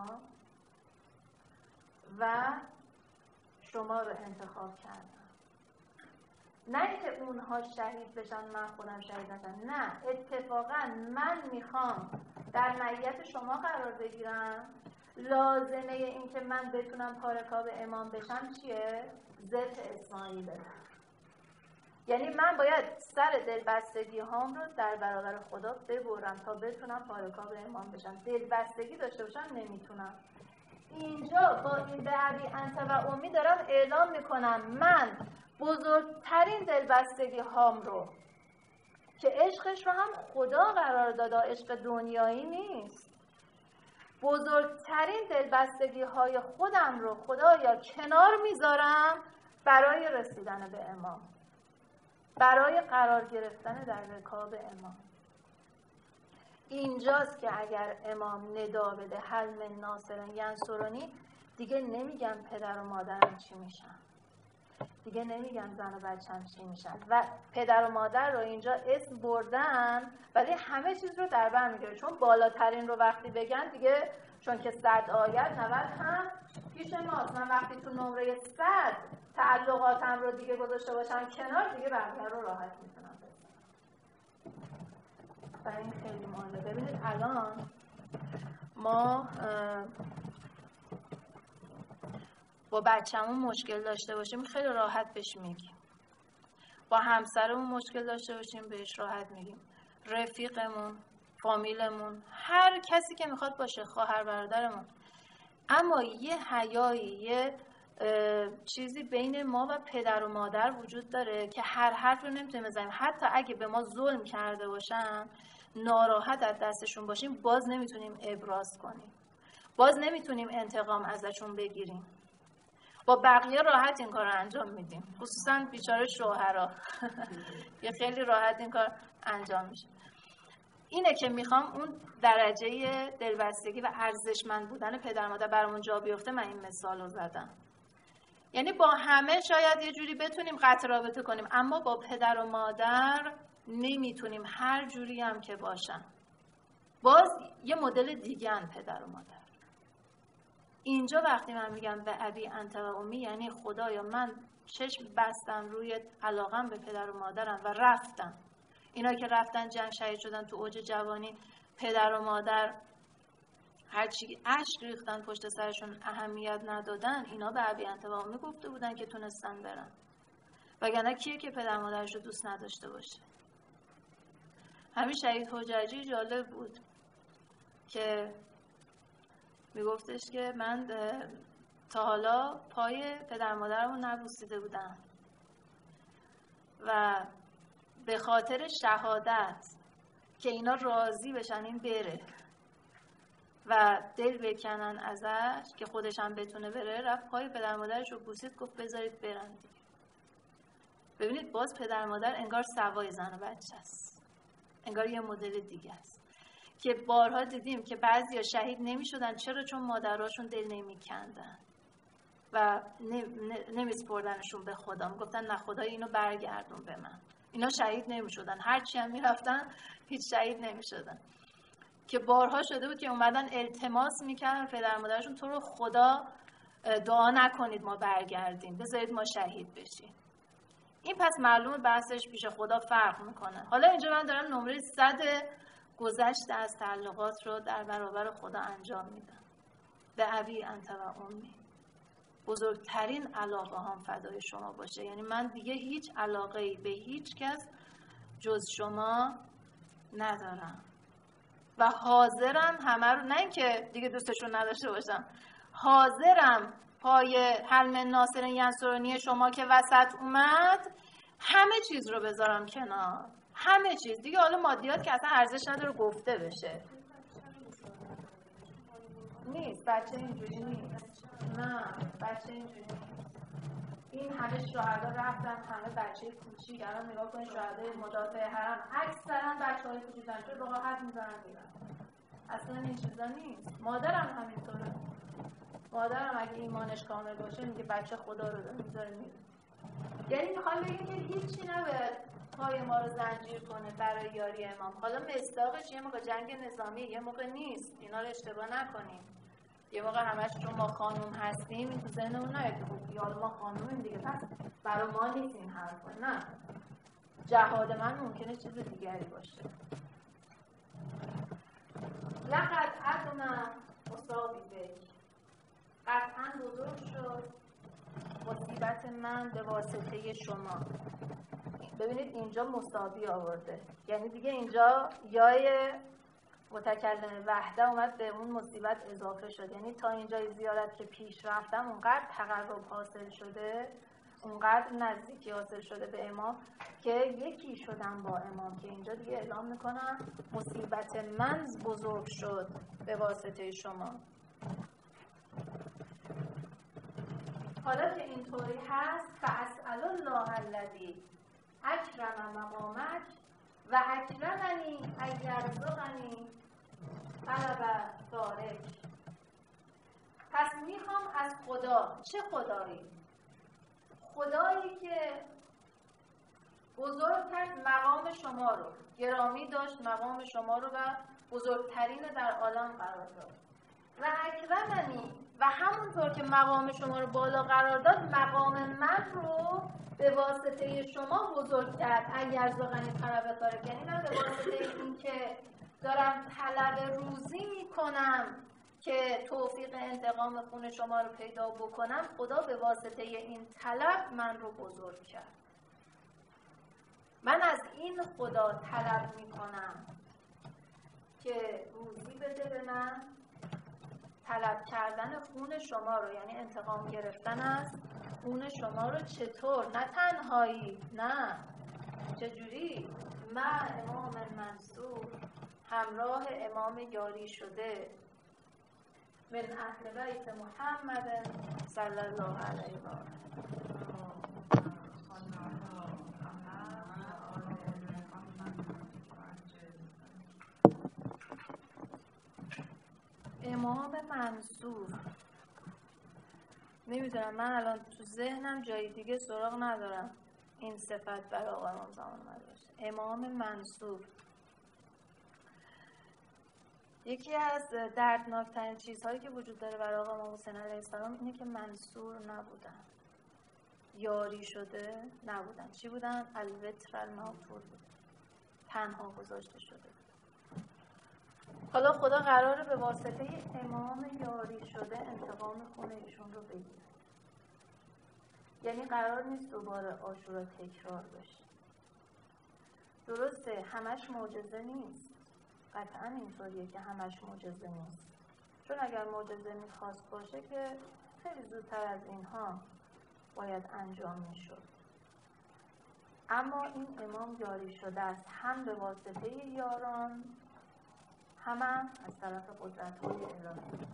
و شما رو انتخاب کردم. نه اینکه اونها شهید بشن من خودم شهید نشم. نه، اتفاقا من میخوام در معیت شما قرار بگیرم. لازمه این که من بتونم پارکاب امام بشم چیه؟ ذات اسماعیله. یعنی من باید سر دلبستگی هام رو در برابر خدا ببرم تا بتونم پارکاب امام بشم. دلبستگی داشته باشم نمیتونم. اینجا با این به ابی انت و امی دارم اعلام میکنم من بزرگترین دلبستگی هام رو که عشقش رو هم خدا قرار داده، عشق دنیایی نیست، بزرگترین دلبستگی های خودم رو خدایا کنار میذارم برای رسیدن به امام، برای قرار گرفتن در رکاب امام. اینجاست که اگر امام ندا بده هل من ناصر ینصرنی، دیگه نمیگم پدر و مادرم چی میشن، دیگه نمیگم زن و بچم چی میشن. و پدر و مادر رو اینجا اسم بردن ولی همه چیز رو در بر میگیره، چون بالاترین رو وقتی بگن دیگه، چون که 100 آیت 90 هم پیش ماست. من وقتی تو نمره 100 تعلقاتم رو دیگه گذاشته باشم کنار، دیگه بقیه رو راحت میتونم بزنم. برای این خیلی مهمه. ببینید الان ما با بچه‌مون مشکل داشته باشیم خیلی راحت بهش میگیم، با همسرمون مشکل داشته باشیم بهش راحت میگیم، رفیقمون، فامیلمون، هر کسی که میخواد باشه، خواهر برادرمون. اما یه حیایی، یه چیزی بین ما و پدر و مادر وجود داره که هر حرف رو نمیتونیم بزنیم. حتی اگه به ما ظلم کرده باشن، ناراحت از دستشون باشیم، باز نمیتونیم ابراز کنیم، باز نمیتونیم انتقام ازشون بگیریم. با بقیه راحت این کار رو انجام میدیم، خصوصا بیچاره شوهرها یه خیلی راحت این کار انجام میشه. اینه که میخوام اون درجه دلبستگی و ارزشمند بودن پدر مادر برامون جا بیفته. من این مثال رو زدم. یعنی با همه شاید یه جوری بتونیم قطع رابطه کنیم، اما با پدر و مادر نمیتونیم، هر جوری هم که باشن. باز یه مدل دیگه ان پدر و مادر. اینجا وقتی من میگم به ابی انت و امی، یعنی خدایا من چشم بستم روی علاقم به پدر و مادرم و رفتم. اینا که رفتن جنگ شهید شدن تو اوج جوانی، پدر و مادر هرچی اشک ریختن پشت سرشون، اهمیت ندادن. اینا به ابی انت و امی گفته بودن که تونستن برن. وگرنه کیه که پدر مادرش رو دوست نداشته باشه؟ همین شهید حججی جالب بود که میگفتش که من تا حالا پای پدر مادرم رو نبوسیده بودم و به خاطر شهادت که اینا راضی بشن این بره و دل بکنن ازش که خودش هم بتونه بره، رفت پای پدر مادرش رو بوسید، گفت بذارید برن دیگه. ببینید باز پدر مادر انگار سوای زن و بچه است، انگار یه مدل دیگه است که بارها دیدیم که بعضیا شهید نمی شدن. چرا؟ چون مادراشون دل نمی کندن و نمی سپردنشون به خدا، میگفتن نه خدای اینو برگردون به من. اینا شهید نمی شدن، هرچی هم می رفتن هیچ شهید نمی شدن. که بارها شده بود که اومدن التماس میکردن پدر مادرشون تو رو خدا دعا نکنید ما برگردیم، بذارید ما شهید بشیم. این پس معلومه بحثش پیش خدا فرق میکنه. حالا اینجا من دارم نمره 100 گذشته از تعلقات رو در برابر خدا انجام میدم. به ابی انت و امی، بزرگترین علاقه هم فدای شما باشه. یعنی من دیگه هیچ علاقه‌ای به هیچ کس جز شما ندارم و حاضرم همه رو، نه اینکه دیگه دوستشون نداشته باشم، حاضرم پای حلم ناصر ینصرونی شما که وسط اومد همه چیز رو بذارم کنار، همه چیز دیگه. حالا مادیات که اصلا ارزش نداره گفته بشه. نیست بچه اینجوری نیست، نه بچه اینجوری نیست. این همه شهدا رفتن، همه بچه کوچیک. الان نگاه کنید شهدای مدافع حرم اکثرا بچه‌های کوچیکن، چون راحت میذارن میرن. اصلا این چیزا نیست. مادرم همینطوره. مادرم اگه ایمانش کامل باشه میگه بچه خدا رو داره میذاره میره. یعنی میخوام بگم که هیچی نباید پای ما رو زنجیر کنه برای یاری امام. حالا مصداقش یه موقع جنگ نظامی، یه موقع نیست. اینا رو اشتباه نکنیم. یه موقع همش چون ما خانوم هستیم این تو ذهنمون نیاد که یا ما خانومیم دیگه پس برای ما نیست این حرفا. نه، جهاد من ممکنه چیز دیگری باشه. لقد ادنا مصابی بک، قطعا بزرگ شد مصیبت من به واسطه شما. ببینید اینجا مصابی آورده، یعنی دیگه اینجا یای متکلم وحده اومد به اون مصیبت اضافه شد. یعنی تا اینجای زیارت که پیش رفتم اونقدر تقرب حاصل شده، اونقدر نزدیکی حاصل شده به امام که یکی شدم با امام، که اینجا دیگه اعلام میکنم مصیبت من بزرگ شد به واسطه شما. حالا که اینطوری هست فاسأل الله الذی اکرم مقامک و اکرمنی ایرزقنی طلب دارک. پس میخوام از خدا. چه خدایی؟ خدایی که بزرگ کرد مقام شما رو، گرامی داشت مقام شما رو و بزرگترین در عالم قرار داد. و اکرمنی، و همونطور که مقام شما رو بالا قرار داد مقام من رو به واسطه شما بزرگ کرد. ایرزقنی طلب دارک، یعنی من به واسطه این که دارم طلب روزی میکنم که توفیق انتقام خون شما رو پیدا بکنم، خدا به واسطه این طلب من رو بزرگ کرد. من از این خدا طلب میکنم که روزی بده به من. طلب کردن خون شما رو یعنی انتقام گرفتن از خون شما رو. چطور؟ نه تنهایی، نه چجوری؟ من امام منصور، همراه امام یاری شده، من اهل بیت محمد صلی الله علیه و آله. امام منصور، نمیدونم من الان تو ذهنم جای دیگه سراغ ندارم این صفت برای آقا امام زمان اومده باشه. امام منصور. یکی از دردناکترین چیزهایی که وجود داره برای آقا امام حسین علیه السلام اینه که منصور نبودن، یاری شده نبودن. چی بودن؟ الوتر الموتور بود، تنها گذاشته شده. حالا خدا قراره به واسطه امام یاری شده انتقام خون ایشون رو بگیره. یعنی قرار نیست دوباره عاشورا تکرار بشه. درسته همش معجزه نیست، قطعا اینطوریه که همش معجزه نیست، چون اگر معجزه میخواست باشه که خیلی زودتر از اینها باید انجام میشد. اما این امام یاری شده است، هم به واسطه یاران هم از طرف قدرت‌های الهی.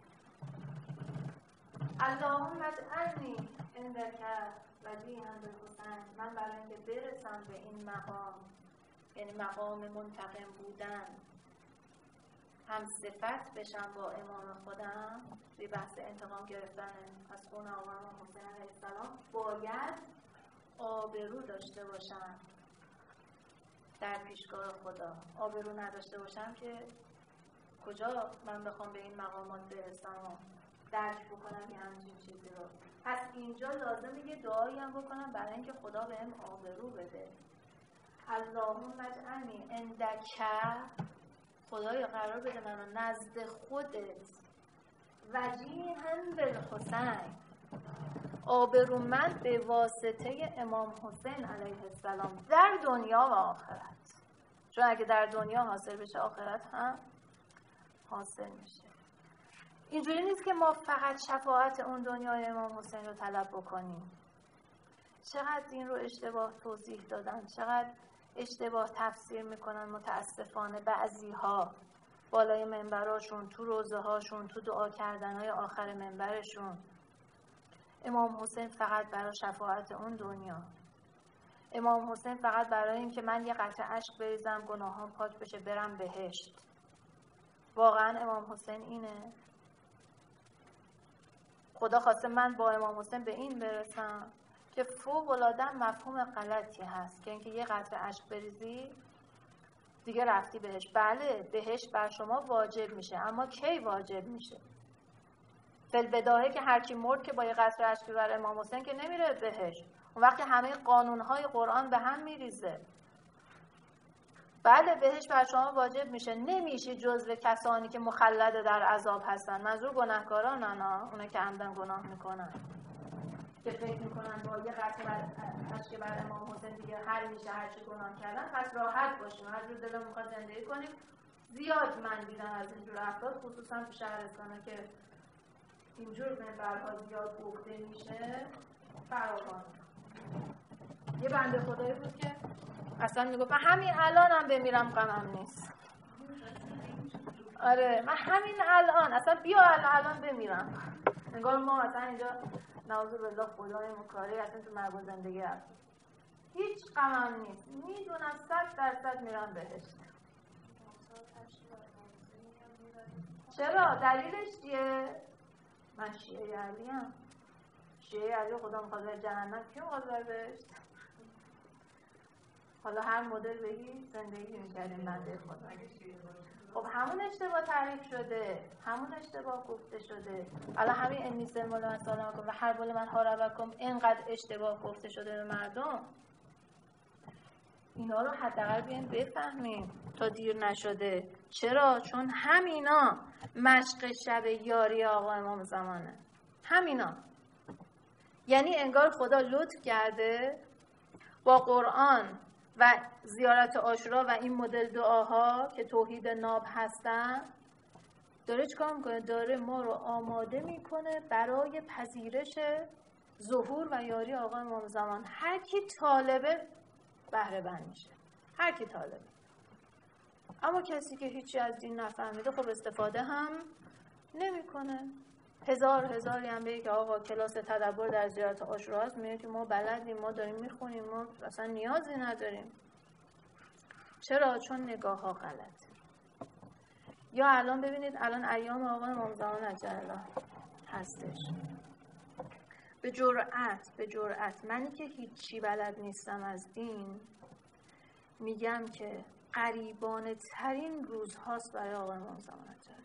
اللهم اجعلنی عندک وجیها بالحسین، من برای اینکه برسم به این مقام، یعنی مقام منتقم بودن، هم صفت بشم با امام خودم. توی بحث انتقام گرفتن از خون امام حسین علیه السلام باید آبرو داشته باشم در پیشگاه خدا. آبرو نداشته باشم که کجا من بخوام به این مقامات برسم و درک بکنم یه همچین چیزی رو. پس اینجا لازمه یه دعایی هم بکنم برای اینکه خدا بهم آبرو بده. اللهم اجعلنی عندک، خدایا قرار بده منو نزد خودت وجیها بالحسین، آبرومند به واسطه امام حسین علیه السلام در دنیا و آخرت. چون اگه در دنیا حاصل بشه آخرت هم حاصل میشه. اینجوری نیست که ما فقط شفاعت اون دنیای امام حسین رو طلب بکنیم. چقدر این رو اشتباه توضیح دادن، چقدر اشتباه تفسیر میکنن متاسفانه بعضی‌ها بالای منبراشون، تو روزه هاشون، تو دعا کردنهای آخر منبرشون. امام حسین فقط برای شفاعت اون دنیا، امام حسین فقط برای این که من یه قطره اشک بریزم گناهام پاک بشه برم بهشت. واقعا امام حسین اینه؟ خدا خواسته من با امام حسین به این برسم که فوق‌العاده مفهوم غلطی هست که اینکه یه قطره اشک بریزی دیگه رفتی بهشت. بله بهشت بر شما واجب میشه، اما کی واجب میشه؟ فی‌البداهه که هر کی مرد که با یه قطره اشک بر امام حسین که نمیره بهشت. اون وقت همه قانونهای قرآن به هم میریزه. بله بهشت بر شما واجب میشه، نمیشه جزو کسانی که مخلد در عذاب هستن. منظور گناهکاران اونا که عمدن گناه میکنن، که فکر میکنن با یه قطره اشک بر امام حسین دیگه حل میشه هر چی گناه کردن، پس راحت باشیم، هر جور دلمون میخواد زندگی کنیم. زیاد من دیدم از اینجور افراد، خصوصا تو شهرستانا که اینجور منبرها زیاد گفته میشه، فراوان. یه بنده خدایی بود که اصلا میگفت من همین الانم بمیرم غمم نیست. آره من همین الان، اصلا بیا الان بمیرم. انگار ما اصلا اینجا نعوذ بالله خدایمون کاری اصلا تو مرگ و زندگی هست. هیچ غمم نیست، میدونم 100% میرم بهشت. چرا؟ دلیلش چیه؟ من شیعه علیم. شیعه علی خدا میخواد بره جهنم، کی میخواد بره بهشت؟ حالا هر مدل بگی زندگی میکردیم بنده خدا. خب همون اشتباه تعریف شده، همون اشتباه گفته شده. الان همین انیسه مولا سلام و هر بول من هاربکم اینقدر اشتباه گفته شده به مردم. اینا رو حداقل بیاین بفهمیم تا دیر نشده. چرا؟ چون همینا مشق شب یاری آقا امام زمانه. همینا. یعنی انگار خدا لطف کرده با قرآن و زیارت عاشورا و این مدل دعاها که توحید ناب هستن، داره چیکار میکنه؟ داره ما رو آماده میکنه برای پذیرش ظهور و یاری آقا امام زمان. هر کی طالبه بهره بند میشه، هر کی طالبه. اما کسی که هیچی از دین نفهمیده خب استفاده هم نمیکنه. هزاری هم بگه که آقا کلاس تدبر در زیارت عاشورا هست، میگه که ما بلدیم، ما داریم میخونیم، ما اصلا نیازی نداریم. چرا؟ چون نگاه ها غلطه. یا الان ببینید الان ایام آقا امام زمان عجله هستش. به جرأت منی که هیچی بلد نیستم از دین میگم که غریبانه ترین روزهاست برای آقا امام زمان عجله.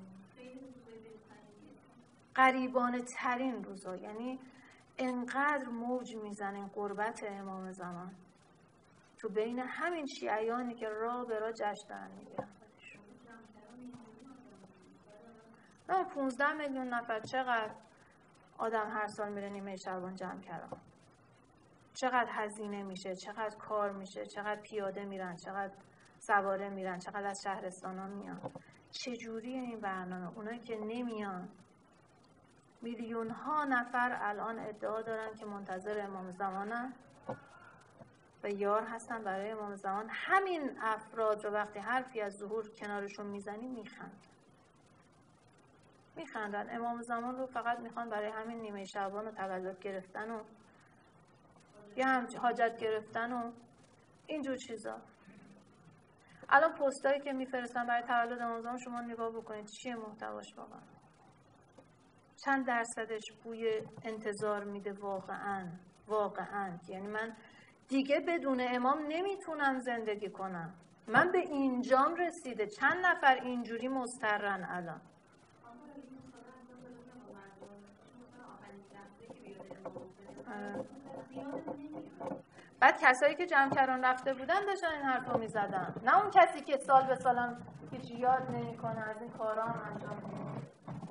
غریبانه ترین روزها، یعنی انقدر موج میزنه قربت امام زمان تو بین همین شیعیانی که راه به راه جشن دارن میگیرن. 15 میلیون نفر چقدر؟ آدم هر سال میره نیمه شعبان جمع کرده، چقدر هزینه میشه، چقدر کار میشه، چقدر پیاده میرن، چقدر سواره میرن، چقدر از شهرستان ها میان. چجوریه این برنامه؟ اونایی که نمیان، میلیون ها نفر الان ادعا دارن که منتظر امام زمانن و یار هستن برای امام زمان. همین افراد رو وقتی حرفی از ظهور کنارشون میزنی میخندن. امام زمان رو فقط میخوان برای همین نیمه شعبان و تولد گرفتن و یه هم حاجت گرفتن و اینجور چیزا. الان پستایی که میفرستن برای تولد امام زمان شما نگاه بکنید چیه محتواش واقعا؟ چند درصدش بوی انتظار میده واقعا. یعنی من دیگه بدون امام نمیتونم زندگی کنم، من به اینجام رسیده. چند نفر اینجوری مضطرن الان؟ بعد کسایی که جمع کردن رفته بودن داشتن این حرفو میزدن، نه اون کسی که سال به سالم هیچ یاد نمیکنه از این کارا هم انجام میده.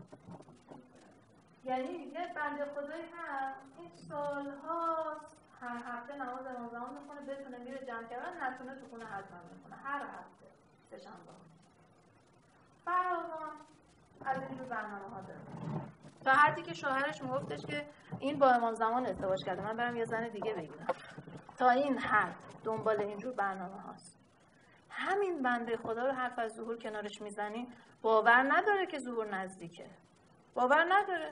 یعنی یه بنده خدایی هست این سالهاست هر هفته نماز امام زمان میخونه، بتونه میره جمع کردن، نتونه تو خونه حتما میخونه هر هفته سه‌شنبه. فراوان از اینجور برنامه ها داره. تا حدی که شوهرش میگفتش که این با امام زمان ازدواج کرده، من برم یه زن دیگه بگیرم. تا این حد دنبال اینجور برنامه هاست. همین بنده خدا رو حرف از ظهور کنارش میزنی، باور نداره که ظهور نزدیکه، باور نداره.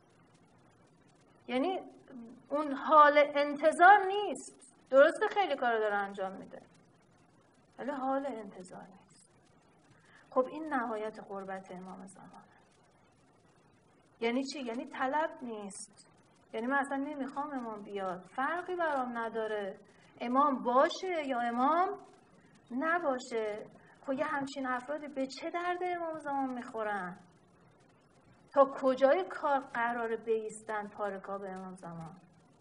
یعنی اون حال انتظار نیست. درسته خیلی کار داره انجام میده ولی حال انتظار نیست. خب این نهایت قربت امام زمانه. یعنی چی؟ یعنی طلب نیست. یعنی من اصلا نمیخوام امام بیاد، فرقی برام نداره امام باشه یا امام نباشه. خب یه همچین افرادی به چه درد امام زمان میخورن؟ تا کجای کار قراره بایستن پارکا به امام زمان؟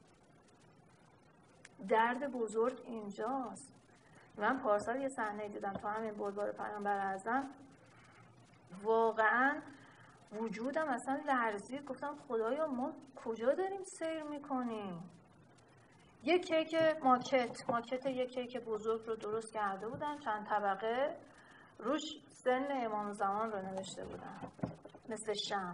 درد بزرگ اینجاست. من پارسال یه صحنه دیدم تو همین بلوار پیامبر اعظم، واقعا وجودم اصلا لرزید. گفتم خدایا ما کجا داریم سیر میکنیم؟ یه کیک ماکت یه کیک بزرگ رو درست کرده بودن، چند طبقه، روش سن امام زمان رو نوشته بودن مثل شمع.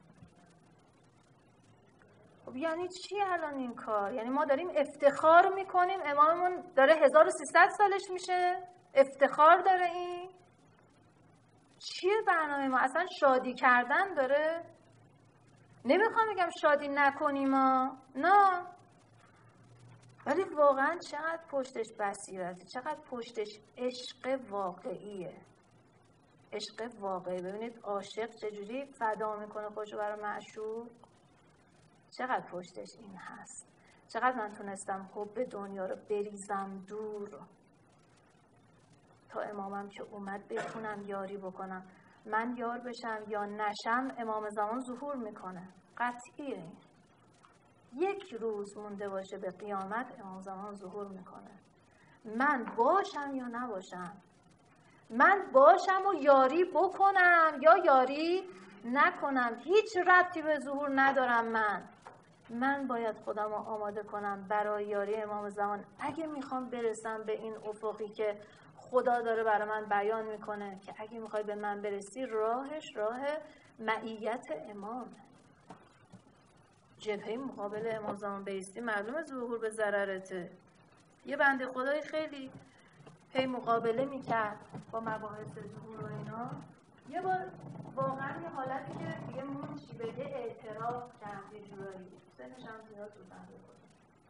خب یعنی چی الان این کار؟ یعنی ما داریم افتخار میکنیم اماممون داره 1300 سالش میشه، افتخار داره. این چیه برنامه ما؟ اصلا شادی کردن داره؟ نمیخوام بگم شادی نکنیم نه، ولی واقعا چقدر پشتش بصیرته، چقدر پشتش عشق واقعیه. عشق واقعی. ببینید عاشق چجوری فدا میکنه خودشو برای معشوق، چقدر پشتش این هست. چقدر من تونستم حب دنیا رو بریزم دور تا امامم که اومد بتونم یاری بکنم. من یار بشم یا نشم امام زمان ظهور میکنه، قطعیه. یک روز مونده باشه به قیامت امام زمان ظهور میکنه. من باشم یا نباشم، من باشم و یاری بکنم یا یاری نکنم، هیچ ربطی به ظهور ندارم. من باید خودم رو آماده کنم برای یاری امام زمان. اگه میخوام برسم به این افقی که خدا داره برای من بیان میکنه که اگه میخوای به من برسی راهش راه معیت امامه. جبهه مقابل امام زمان بیستی معلومه ظهور به ضررته. یه بنده خدای خیلی هی مقابله میکرد با مباحث ظهور و اینا. یه بار واقعا یه حالتی که دیگه منشی به یه اعتراف کرد یه جورایی، سنش هم زیاد بود بنده خدا.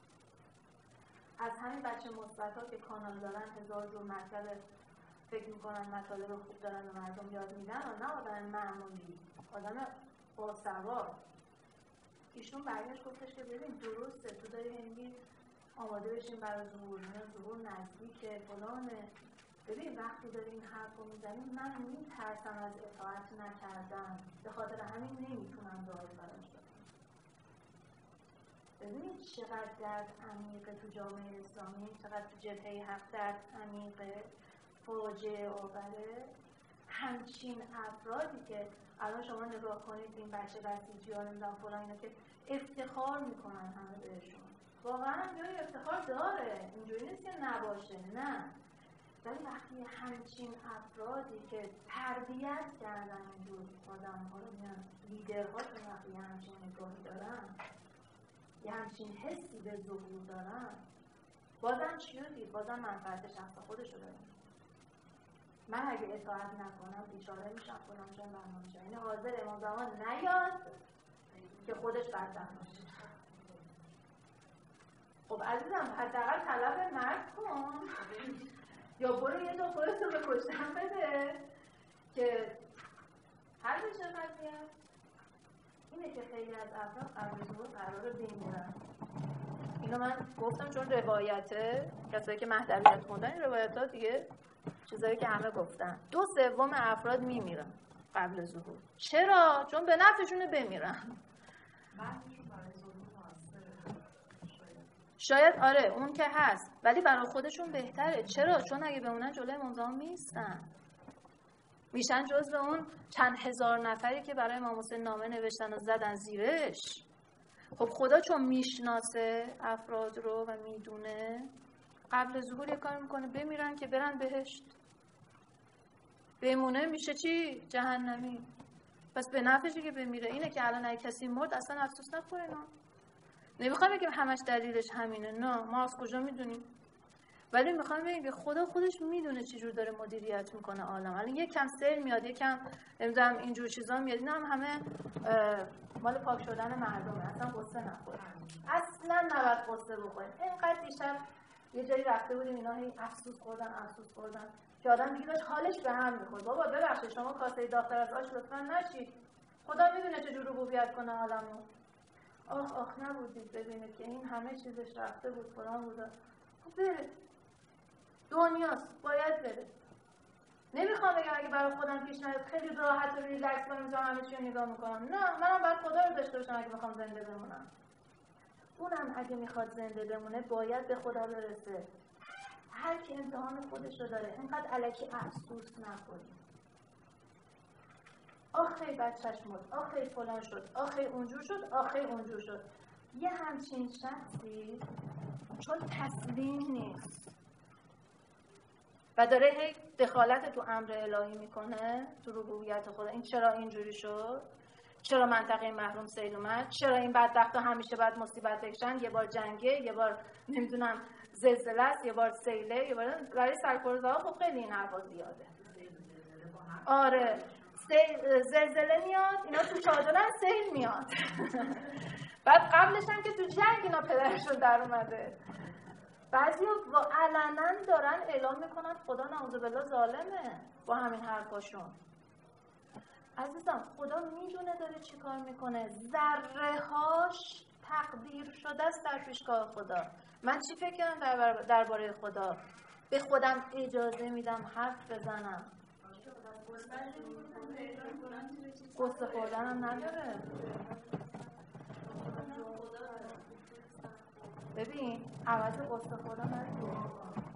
از همین بچه مثبت‌ها که کانال دارن 1000 جور مطلب فکر میکنن مطالب خوب دارن و مردم یاد میدن و نه آدم معمولی، آدم باسواد. ایشون برگشت گفتش که ببین درسته تو داری میگی آماده بشیم برای ظهور نزدیکه فلانه. ببین وقتی داری این حرف رو میزنی من میترسم از اطاعت نکردن، به خاطر همین نمیتونم دعای براش بکنم. ببینید چقدر درد عمیقه تو جامعه اسلامی، چقدر تو جبهه حق درد عمیقه، فاجعه آوره. همچین افرادی که الان شما نگاه کنید این بچه بسیجی‌ها نمیدونم فلان اینا که افتخار میکنن همه بهشون، واقعا جای افتخار داره، اینجوری نیست که نباشه، نه. ولی وقتی همچین افرادی که تربیت کردن اینجور آدم‌ها رو میان لیدرهاشون وقتی همچین نگاهی دارن، یه همچین حسی به ظهور دارن، بازم چی رو دید؟ بازم منفعت شخص خودش رو دارن. من اگه اطاعت نکنم بیچاره میشم فلان چون برنامه میشم، یعنی حاضر امام زمان نیاد که خودش بدبخت باشه. خب عزیزم حداقل طلب مرگ کن یا برو یه جا خودتو به کشتن بده که حل بشه قضیه. اینه که خیلی از افراد قبل ظهور قراره بمیرن. اینو من گفتم چون روایته، کسایی که مهدویت خوندن این روایت‌ها دیگه چیزایی که همه گفتن. 2/3 افراد میمیرن قبل ظهور. چرا؟ چون به نفعشونه بمیرن. شاید آره اون که هست، ولی برای خودشون بهتره. چرا؟ چون اگه بمونن جلوی امام زمان میستن، میشن جزو اون چند هزار نفری که برای امام حسین نامه نوشتن و زدن زیرش. خب خدا چون میشناسه افراد رو و میدونه، قبل ظهور یه کار میکنه بمیرن که برن بهشت. بمونه میشه چی؟ جهنمی. پس به نفعشه که بمیره. اینه که الان اگه کسی مرد اصلا افسوس نخوره. نه نمیخوام بگم همش دلیلش همینه، نه ما از کجا میدونیم، ولی میخوام بگم که خدا خودش میدونه چجور داره مدیریت میکنه عالم. الان یک کم سیل میاد، یک کم نمیدونم اینجور چیزا میاد، اینا هم همه مال پاک شدن مردمه. اصلا قصه نخورید، اصلا نباید قصه بخورید. اینقدر دیشب یه جایی رفته بودیم اینا هی افسوس خوردن که آدم دیگه داشت حالش به هم میخورد. بابا ببخشید شما کاسه داغ‌تر از آش لطفا نشید، خدا میدونه چجور ربوبیت کنه عالمو. آخ نبودید ببینید که این همه چیزش رفته بود فلان بود. خب بره، دنیاست، باید بره. نمیخوام بگم اگه برای خودم پیش نیاد خیلی راحت و ریلکس با اینجا همه چی رو نگاه میکنم، نه منم برای خدا رو داشته باشم. اگه بخوام زنده بمونم، اونم اگه میخواد زنده بمونه باید به خدا برسه. هر کی امتحان خودش رو داره، اینقدر الکی افسوس نکنید. آخه بچهش مرد، آخه فلان شد، آخه اونجور شد، آخه اونجور شد. یه همچین شخصی چون تسلیم نیست و داره هی دخالت تو امر الهی میکنه، تو ربوبیت خدا، این چرا اینجوری شد؟ چرا منطقه محروم سیل اومد؟ چرا این بدبختا همیشه بعد مصیبت بکشن؟ یه بار جنگه، یه بار نمیدونم زلزله است، یه بار سیله، یه بار برای سرکوزها. خب خیلی این حرفا زیاده. آره زلزله میاد، اینا تو چادرن، سیل میاد. بعد قبلش هم که تو جنگ اینا پدرشون در اومده. بعضی ها علنا دارن اعلام میکنن خدا نعوذ بالله ظالمه با همین حرفاشون. عزیزم خدا میدونه داره چی کار میکنه، ذره هاش تقدیر شده است در پیشگاه خدا. من چی فکر کردم درباره خدا؟ به خودم اجازه میدم حرف بزنم. قصه خوردن هم نداره. ببین عوض قصه خوردن نداره،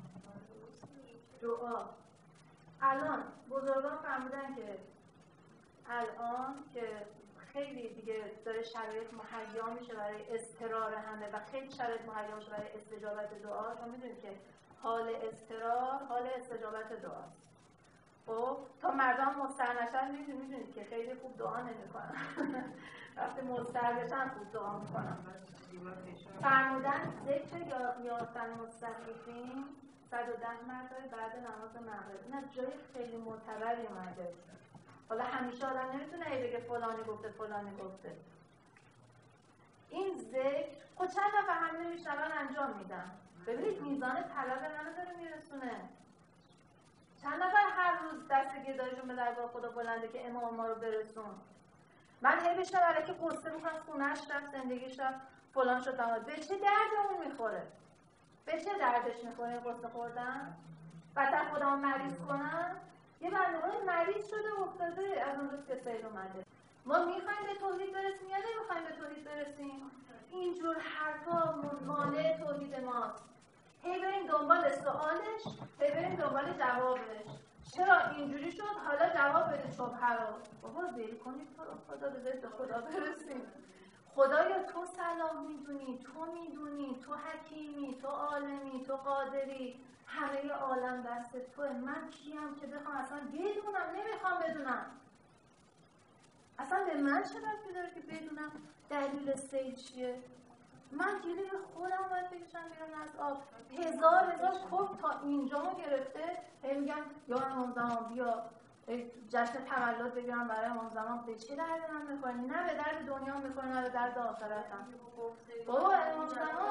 دعا. الان بزرگان فرمودن که الان که خیلی دیگه داره شرایط مهیا میشه برای اضطرار همه و خیلی شرایط مهیا میشه برای استجابت دعا. شما میدونید که حال اضطرار حال استجابت دعاست. خب تا مردم مضطر نشن میدونید که خیلی خوب دعا نمیکنن. وقتی مضطر بشن خوب دعا میکنن. فرمودن ذکر یافتن مستضعفین 110 مرتبه بعد نماز مغرب. این جای خیلی معتبری اومده. حالا همیشه آدم نمیتونه بگه فلانی گفته. این ذکر خود چند دفعه همه میشنون انجام میدن. ببینید میزان طلب منو داره میرسونه. چند نفر هر روز دست گدایشون به درگاه خدا بلنده که امام ما رو برسون. من هی بشنم برای که قصه میکنم خونهش رفت، زندگیش رفت، فلان شد تمام. به چه درد اون میخوره؟ به چه دردش میخوره قصه خوردن؟ بدتر خودمو مریض کنم؟ یه بندگان مریض شده افتاده از اون روز که سیل اومده. ما میخوایم به توحید برسیم یا نمیخوایم به توحید برسیم؟ اینجور حرفا مانع توحید ماست. هی بریم دنبال سوالش، هی بریم دنبال جوابش. چرا اینجوری شد؟ حالا جواب بده شبهه رو. بابا ول کنید تو رو خدا، بذارید به خدا برسیم. خدایا تو صلاح میدونی، تو میدونی، تو حکیمی، تو عالمی، تو قادری، همه عالم دست توه. من کیم که بخوام اصلا بدونم؟ نمیخوام بدونم. اصلا به من چه ربطی داره که بدونم دلیل سیل چیه؟ من گیری به خودم باید بکشم بیرون از آب. هزار کف تا اینجا ما گرفته. میگم یا امام زمان بیا جشن تولد بگیرم برای امام زمان. به چه درد من میخوره؟ نه به درد دنیا میخوره، نه به درد آخرتم. بابا امام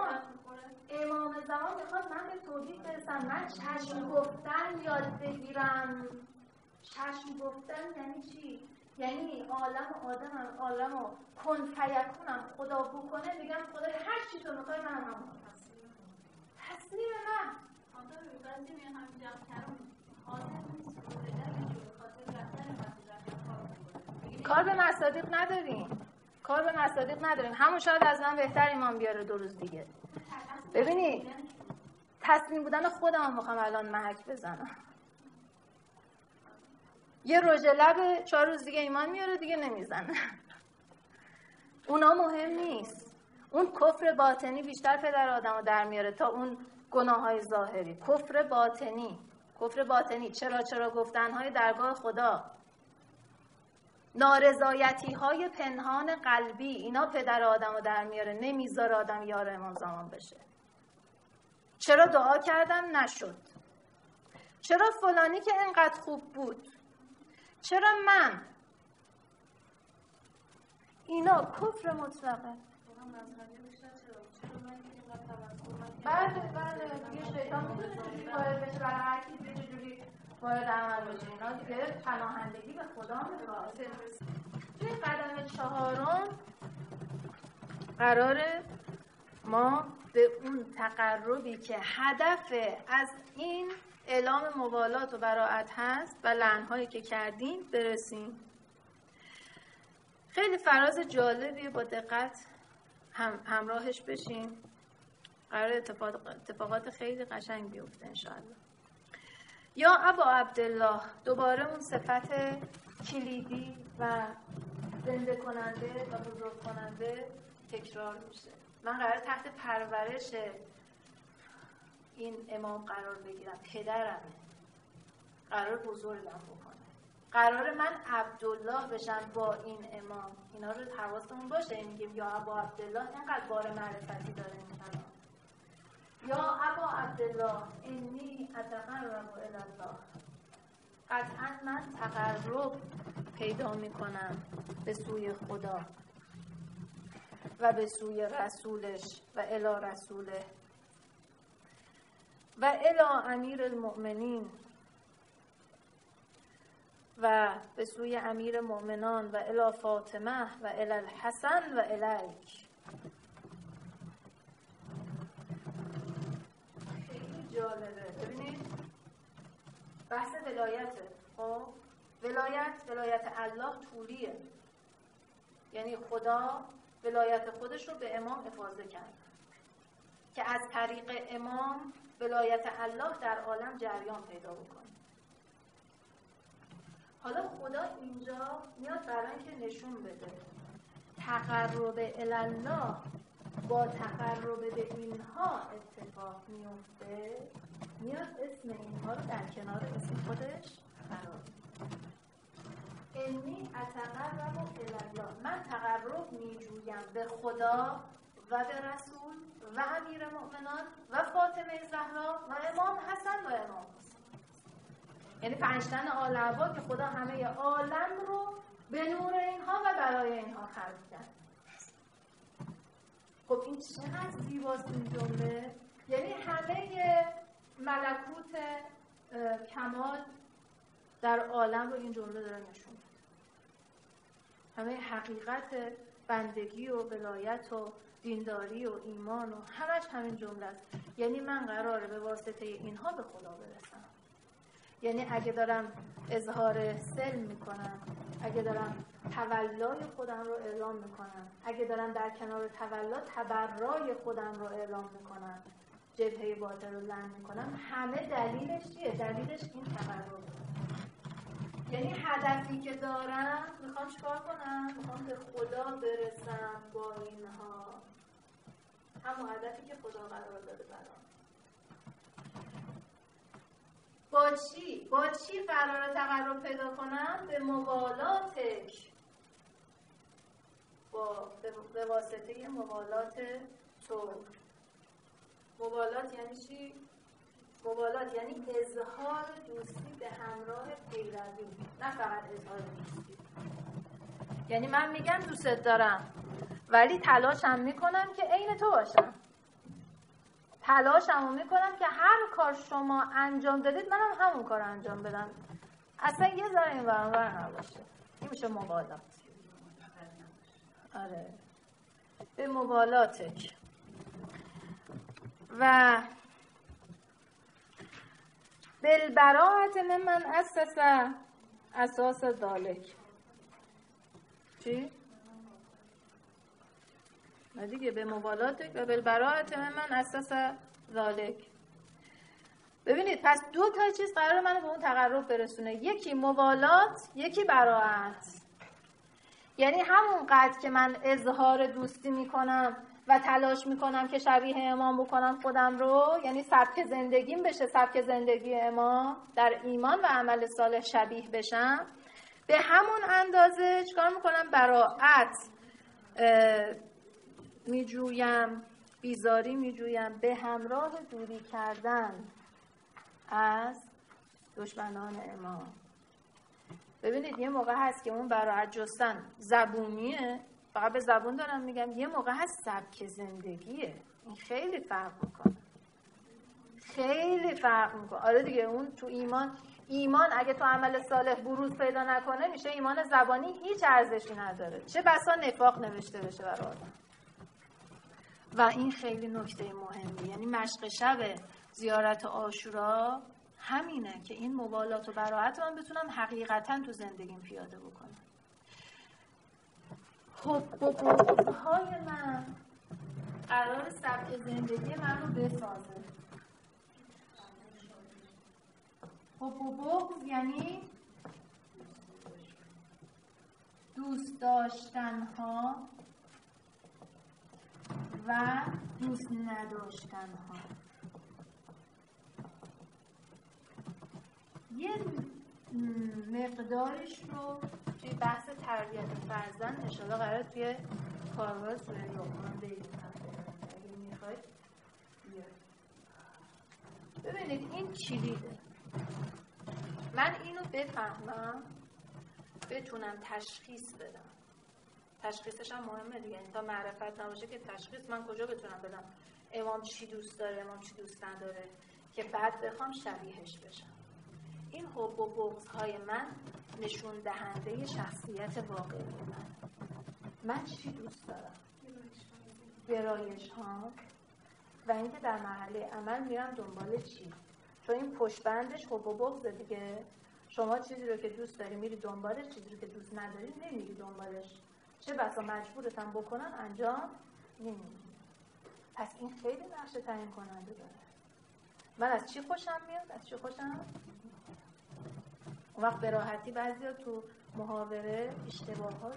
زمان میخواد من به توحید برسم. من چشم گفتن یاد بگیرم. چشم گفتن یعنی چی؟ یعنی عالم و آدمم، عالم و کن فیکونم خدا بکنه، میگم خدای هر چی تو میخوای من همون تسلیم من. خدا رو بعضی میگن همین جمع کردم حاضر نیست کار به مصادیق نداریم. همون شاید از من بهتر ایمان بیاره 2 روز دیگه. ببینید تسلیم بودن خودم میخوام الان محک بزنم. یه رژ لب 4 روز دیگه ایمان میاره دیگه نمیزنه. اونا مهم نیست. اون کفر باطنی بیشتر پدر آدمو در میاره تا اون گناههای ظاهری. کفر باطنی چرا گفتنهای درگاه خدا، نارضایتی‌های پنهان قلبی، اینا پدر آدمو در میاره، نمیذاره آدم یار امام زمان بشه. چرا دعا کردم نشد؟ چرا فلانی که اینقدر خوب بود؟ چرا من؟ اینا کفر مطلقه. بله دیگه شیطان میتونه چجوری وارد بشه، برای هر کی یه جوری وارد عمل بشه. اینا دیگه پناهندگی به خدا میخواد. توی قدم 4 قراره ما به اون تقربی که هدف از این اعلام موالات و براءت هست و لعن‌هایی که کردیم برسیم. خیلی فراز جالبیه، با دقت همراهش بشیم. قرار اتفاقات خیلی قشنگ بیفته انشاءالله. یا ابا عبدالله، دوباره اون صفت کلیدی و زنده کننده و بزرگ کننده تکرار میشه. من قرار تحت پرورش این امام قرار بگیرم. پدرمه، قرار بزرگم بکنه، قرار من عبدالله بشم با این امام. اینا رو حواستمون باشه. میگیم یا ابا عبدالله، اینقدر بار معرفتی داره این کلام. یا ابا عبدالله انی اتقرب الی الله، قطعا من تقرب پیدا میکنم به سوی خدا و به سوی رسولش و الی رسوله و الی امیر المؤمنین و به سوی امیر مؤمنان و الی فاطمه و الی الحسن و الیک. خیلی جالبه. ببینید بحث ولایته. خب ولایت الله طولیه، یعنی خدا ولایت خودش رو به امام افاضه کرد که از طریق امام ولایت الله در عالم جریان پیدا بکنه. حالا خدا اینجا میاد برای اینکه نشون بده تقرب الله با تقرب به اینها اتفاق میفته، میاد اسم اینها رو در کنار اسم خودش قرار میده. انی اتقرب الی الله، من تقرب میجویم به خدا و به رسول و امیر مؤمنان و فاطمه زهرا و امام حسن و امام حسین. یعنی 5 تن آل عبا که خدا همه عالم رو به نور اینها و برای اینها خلق کرد. خب این چقدر زیباست این جمله. یعنی همه ملکوت کمال در عالم رو این جمله داره نشون میده. همه حقیقت بندگی و ولایت و دینداری و ایمان و همش همین جمله است. یعنی من قراره به واسطه اینها به خدا برسم. یعنی اگه دارم اظهار سلم میکنم، اگه دارم تولای خودم رو اعلام میکنم، اگه دارم در کنار تولا تبرای خودم رو اعلام میکنم، جبهه باطل رو لمس میکنم، همه دلیلش چیه؟ دلیلش این تقرب. یعنی هدفی که دارم، میخوام چیکار کنم؟ میخوام به خدا برسم با اینها، همون هدفی که خدا قرار داده برام. با چی قراره تقرب پیدا کنم؟ به موالاتک، به واسطه موالات تو. موالات یعنی چی؟ موالات یعنی اظهار دوستی به همراه پیروی، نه فقط اظهار دوستی. یعنی من میگم دوستت دارم ولی تلاشم میکنم که عین تو باشم، تلاشمو میکنم که هر کار شما انجام دادید منم همون کار انجام بدم، اصلا یه ذره این ور نباشه. این میشه موالات. آره، به موالاتک. و بالبراءة ممن اسس اساس ذلک. چی؟ نه دیگه، به موالاتک و بالبراءة ممن اسس ذلک. ببینید پس دو تا چیز قراره منو به اون تقرب برسونه، یکی موالات، یکی براءت. یعنی همون قدر که من اظهار دوستی میکنم و تلاش میکنم که شبیه امام بکنم خودم رو، یعنی سبک زندگیم بشه سبک زندگی امام، در ایمان و عمل صالح شبیه بشم، به همون اندازه چیکار میکنم؟ براءت میجویم، بیزاری میجویم به همراه دوری کردن از دشمنان امام. ببینید یه موقع هست که اون براءت جستن زبونیه، فقط به زبون دارم میگم، یه موقع هست سبک زندگیه. این خیلی فرق میکنه، خیلی فرق میکنه. آره دیگه، اون تو ایمان اگه تو عمل صالح بروز پیدا نکنه میشه ایمان زبانی، هیچ ارزشی نداره، چه بسا نفاق نوشته بشه برای آدم. و این خیلی نکته مهمی، یعنی مشق شب زیارت عاشورا همینه که این موالات و براءت من بتونم حقیقتا تو زندگیم پیاده بکنم. حب و بغض‌های من قرار سبک زندگی من رو بسازه. حب و بغض یعنی دوست داشتن‌ها و دوست نداشتن‌ها. یه مقدارش رو توی بحث تربیت فرزند انشاءالله قراره توی کارگاه سوره لقمان بگیم. اگه میخواید ببینید این کلیده. من اینو بفهمم بتونم تشخیص بدم. تشخیصش هم مهمه دیگه، تا معرفت نباشه که تشخیص من کجا بتونم بدم امام چی دوست داره، امام چی دوست نداره، که بعد بخوام شبیهش بشم. این حب و بغض‌های من نشون دهنده شخصیت واقعی من چی دوست دارم، گرایش ها، و اینکه در مرحله عمل میرم دنبال چی. چون این پشت بندش حب و بغض دیگه. شما چیزی رو که دوست داری میری دنبالش، چیزی رو که دوست نداری نمیری دنبالش، چه بسا مجبورتم بکنن انجام نمیدی. پس این خیلی نقش تعیین کننده داره. من از چی خوشم میاد، از چی خوشم. اون وقت به راحتی بعضیا تو محاوره اشتباهات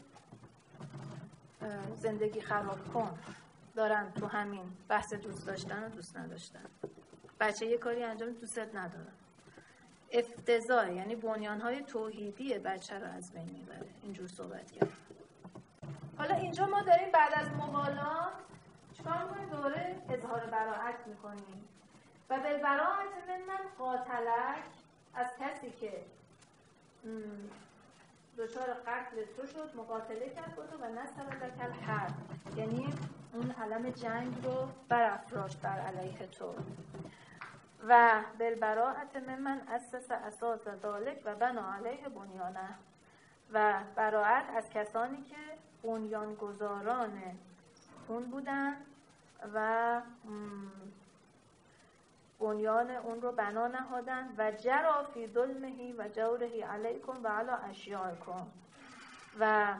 زندگی خراب کن دارن تو همین بحث دوست داشتن و دوست نداشتن. بچه یه کاری انجام دوستت ندارن، افتضاح، یعنی بنیانهای توحیدی بچه رو از بین میبره. اینجور صحبت کرد. حالا اینجا ما داریم بعد از موالات چیکار میکنیم؟ دوره اظهار براءت میکنیم. و به براءت من قاتلک، از کسی که دچار قتل تو شد مقاتله کرد با تو و نصر لک الحرب، یعنی اون علم جنگ رو برافراشت بر علیه تو. و بالبراءة ممن اسس اساس ذلک و بنا علیه بنیانه، و براءت از کسانی که بنیانگذاران اون بودن و بنیان اون رو بنا نهادن. و جرا فی ظلمه و جوره علیکم و علی اشیاءکم، و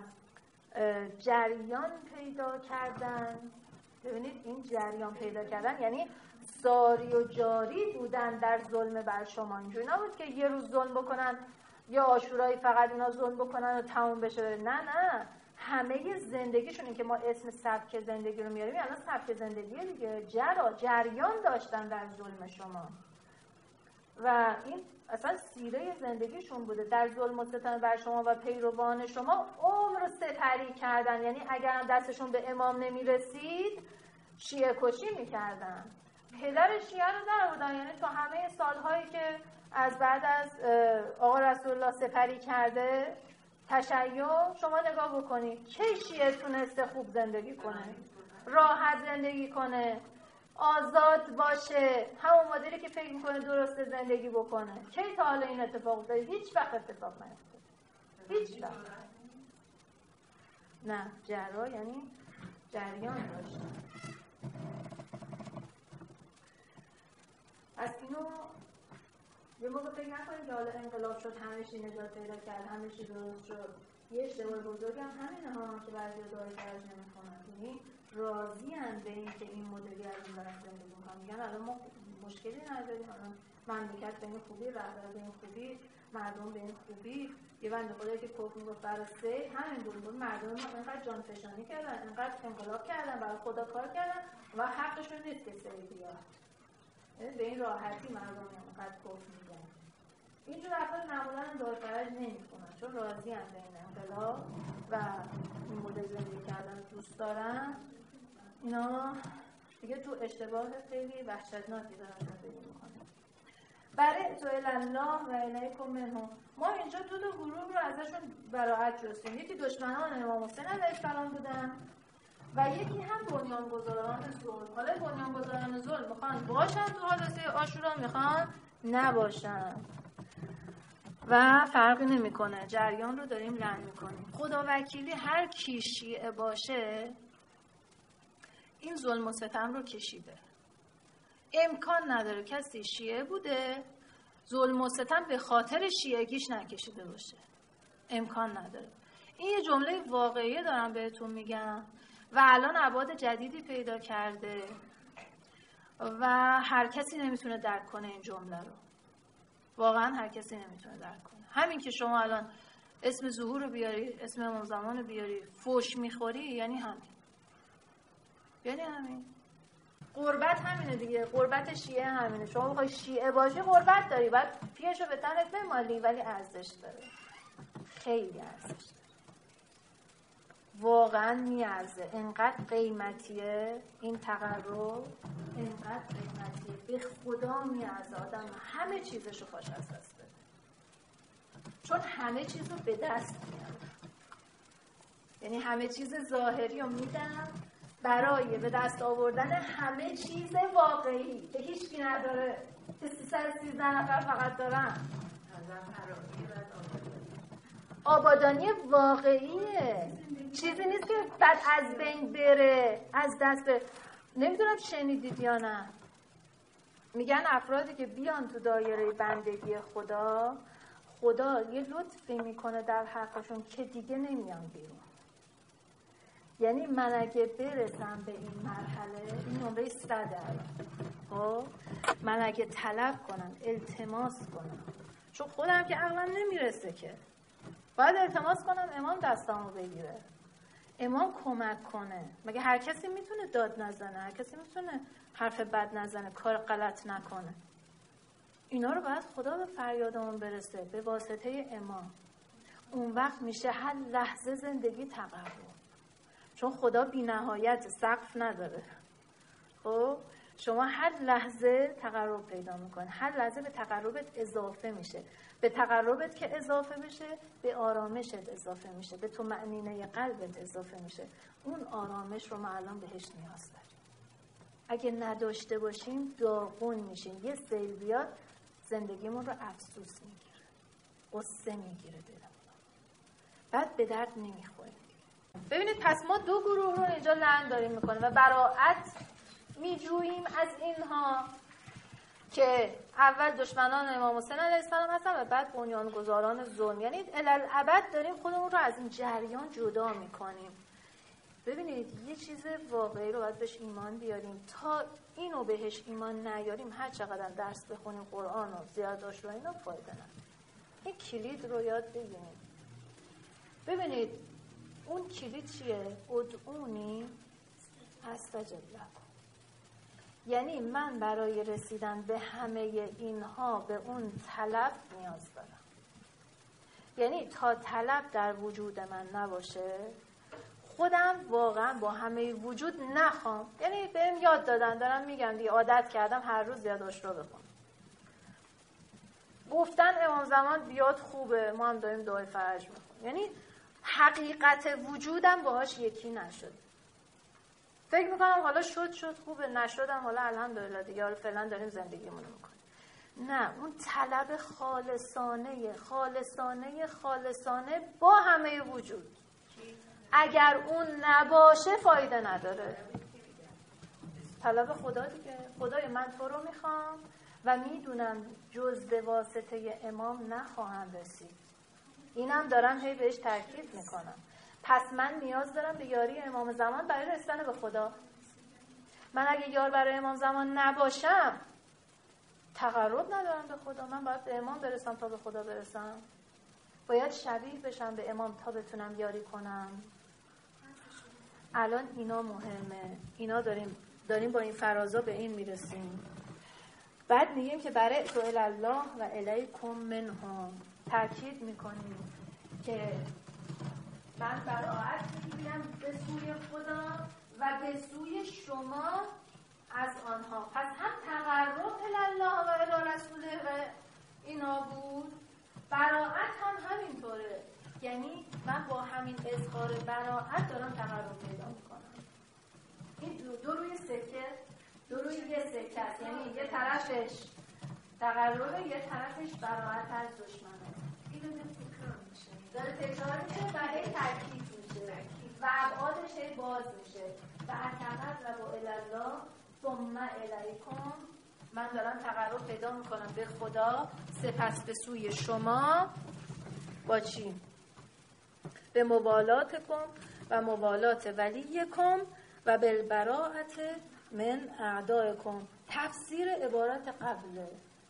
جریان پیدا کردن. ببینید این جریان پیدا کردن یعنی ساری و جاری بودن در ظلم بر شما. اینجوری نبود که یه روز ظلم بکنن یا عاشورایی فقط اینا ظلم بکنن و تموم بشه. نه، همه زندگیشون، این که ما اسم سبک زندگی رو میاریم، الان سبک زندگی دیگه، جریان داشتن در ظلم شما و این اصلا سیره زندگیشون بوده. در ظلم و ستم بر شما و پیروان شما عمر سپری کردن. یعنی اگر دستشون به امام نمیرسید شیعه کشی میکردن، پدر شیعه رو در آوردن. یعنی تو همه سالهایی که از بعد از آقا رسول الله سپری کرده تشیع، شما نگاه بکنید کی شیعه تونسته خوب زندگی کنه، راحت زندگی کنه، آزاد باشه، همون مدلی که فکر میکنه درست زندگی بکنه. کی تا حالا این اتفاق افتاده؟ هیچ وقت اتفاق نیفتاد. هیچ وقت. نه، جرا یعنی جریان داشت. از اینو یه موقع فکر نکنید که حالا انقلاب شد همه چی نجات پیدا کرد، همه چی درست شد. یه اشتباه بزرگ هم همینه ها که بعضی داره فرض نمی‌کنن. یعنی راضی اند به این که این مدلی از این برای زندگی میکنن. میگن الان ما مشکلی نداریم، الان مملکت به این خوبی، رهبر به این خوبی، مردم به این خوبی. یه بنده خدایی که کوک میگفت برای سه همین بود، مردم ما اینقدر جان فشانی کردن، اینقدر انقلاب کردن، برای خدا کار کردن و حقشون نیست که سه بیاد. به این راحتی مردم اینقدر کوک میگن. اینجور افراد معمولا دار فرج نمی‌کنن چون راضی ان به این انقلاب و این مدل زندگی کردن دوست دارن. اینا دیگه تو اشتباه خیلی وحشتناکی دارن زندگی میکنن. برای تو الله و الیکم منهم، ما اینجا دو گروه رو ازشون براءت جستیم. یکی دشمنان امام حسین علیه السلام بودن و یکی هم بنیانگذاران ظلم. حالا بنیانگذاران ظلم میخوان باشن تو حادثه عاشورا، میخوان نباشن و فرقی نمیکنه. جریان رو داریم لعن میکنیم. خدا وکیلی هر کی شیعه باشه این ظلم و ستم رو کشیده. امکان نداره کسی شیعه بوده ظلم و ستم به خاطر شیعگیش نکشیده باشه. امکان نداره. این یه جمله واقعیه دارم بهتون میگم و الان ابعاد جدیدی پیدا کرده و هر کسی نمیتونه درک کنه این جمله رو. واقعا هر کسی نمیتونه درک کنه. همین که شما الان اسم ظهور رو بیاری، اسم امام زمان رو بیاری، فوش میخوری، یعنی همین. قربت همینه دیگه. قربت شیعه همینه. شما بخوای شیعه باشی قربت داری، باید پیشو به تنت بمالی، ولی ارزش داره. خیلی ارزش داره. واقعا میارزه. انقدر قیمتیه این تقرب، انقدر قیمتیه، به خدا میارزه. آدم همه چیزشو پاش از دست بده، چون همه چیزو به دست میاره. یعنی همه چیز ظاهری رو میدن برای به دست آوردن همه چیز واقعی که هیچکی نداره، که 313 نفر فقط دارن. آبادانی واقعیه، چیزی نیست که بعد از بین بره، از دست بره. نمیدونم شنیدید یا نه، میگن افرادی که بیان تو دایره بندگی خدا یه لطفی میکنه در حقشون که دیگه نمیان بیرون. یعنی من اگه برسم به این مرحله، این نمره 100 خب من اگه طلب کنم، التماس کنم، چون خودم که عقلم نمیرسه که، باید التماس کنم امام دستامو بگیره، امام کمک کنه. مگه هر کسی میتونه داد نزنه؟ هر کسی میتونه حرف بد نزنه، کار غلط نکنه؟ اینا رو باید خدا به فریادمون برسه به واسطه امام. اون وقت میشه هر لحظه زندگی تقرب، چون خدا بی نهایت، سقف نداره. خب شما هر لحظه تقرب پیدا میکنه، هر لحظه به تقربت اضافه میشه. به تقربت که اضافه بشه، به آرامشت اضافه میشه، به طمأنینه قلبت اضافه میشه. اون آرامش رو ما الان بهش نیاز داریم. اگه نداشته باشیم داغون میشیم. یه سیل بیاد زندگیمون رو افسوس میگیره، قصه میگیره دلمون، بعد به درد نمیخوریم. ببینید پس ما دو گروه رو اینجا لعن داریم میکنیم و براءت میجوییم از اینها که اول دشمنان امام حسین علیه السلام هستن و بعد بنیانگذاران ظلم. یعنی الالعبد داریم خودمون رو از این جریان جدا میکنیم. ببینید یه چیز واقعی رو باید بهش ایمان بیاریم. تا اینو بهش ایمان نیاریم هر چقدر درس بخونیم قرآن و زیاداش رو اینا فایده نداره. این کلید رو یاد بگیریم. ببینید اون کلید چیه؟ ادعونی استجب لکم. یعنی من برای رسیدن به همه اینها به اون طلب نیاز دارم. یعنی تا طلب در وجود من نباشه خودم واقعا با همه وجود نخوام. یعنی بهم یاد دادن، دارم میگم دیگه، عادت کردم هر روز زیاداش رو بخونم. گفتن امام زمان بیاد خوبه، ما هم داریم دعای فرج میخونیم. یعنی حقیقت وجودم باهاش یکی نشد. فکر میکنم حالا شد خوبه، نشدم حالا الحمدلله دیگه، حالا فعلا داریم زندگیمونو میکنیم. نه، اون طلب خالصانه با همه وجود، اگر اون نباشه فایده نداره. طلب خدا دیگه. خدای من تو رو میخوام و میدونم جز به واسطه امام نخواهم رسید. اینم دارم هی بهش تاکید میکنم. پس من نیاز دارم به یاری امام زمان برای رسیدن به خدا. من اگه یار برای امام زمان نباشم تقرب ندارم به خدا. من باید به امام برسم تا به خدا برسم. باید شبیه بشم به امام تا بتونم یاری کنم. الان اینا مهمه. اینا داریم با این فرازا به این میرسیم. بعد میگیم که برای تو الله و الیکم منهم، تاکید میکنیم که من براعت میگیرم به سوی خدا و به سوی شما از آنها. پس هم تقرب الله و الی رسوله و اینا بود، براعت هم همینطوره. یعنی من با همین اظهار براعت دارم تقرب پیدا میکنم. این دو روی سکه، دو روی یه سکه است. یعنی یه طرفش تقربه، یه طرفش براعت از دشمنه. این داره تکرار میشه و هی تاکید میشه و ابعادش هی باز میشه. و اتقرب الی الله ثم الیکم، من دارم تقرب پیدا میکنم به خدا، سپس به سوی شما. با چی؟ به موالاتکم و موالات ولیکم و بالبراءت من اعدائکم. تفسیر عبارت قبله.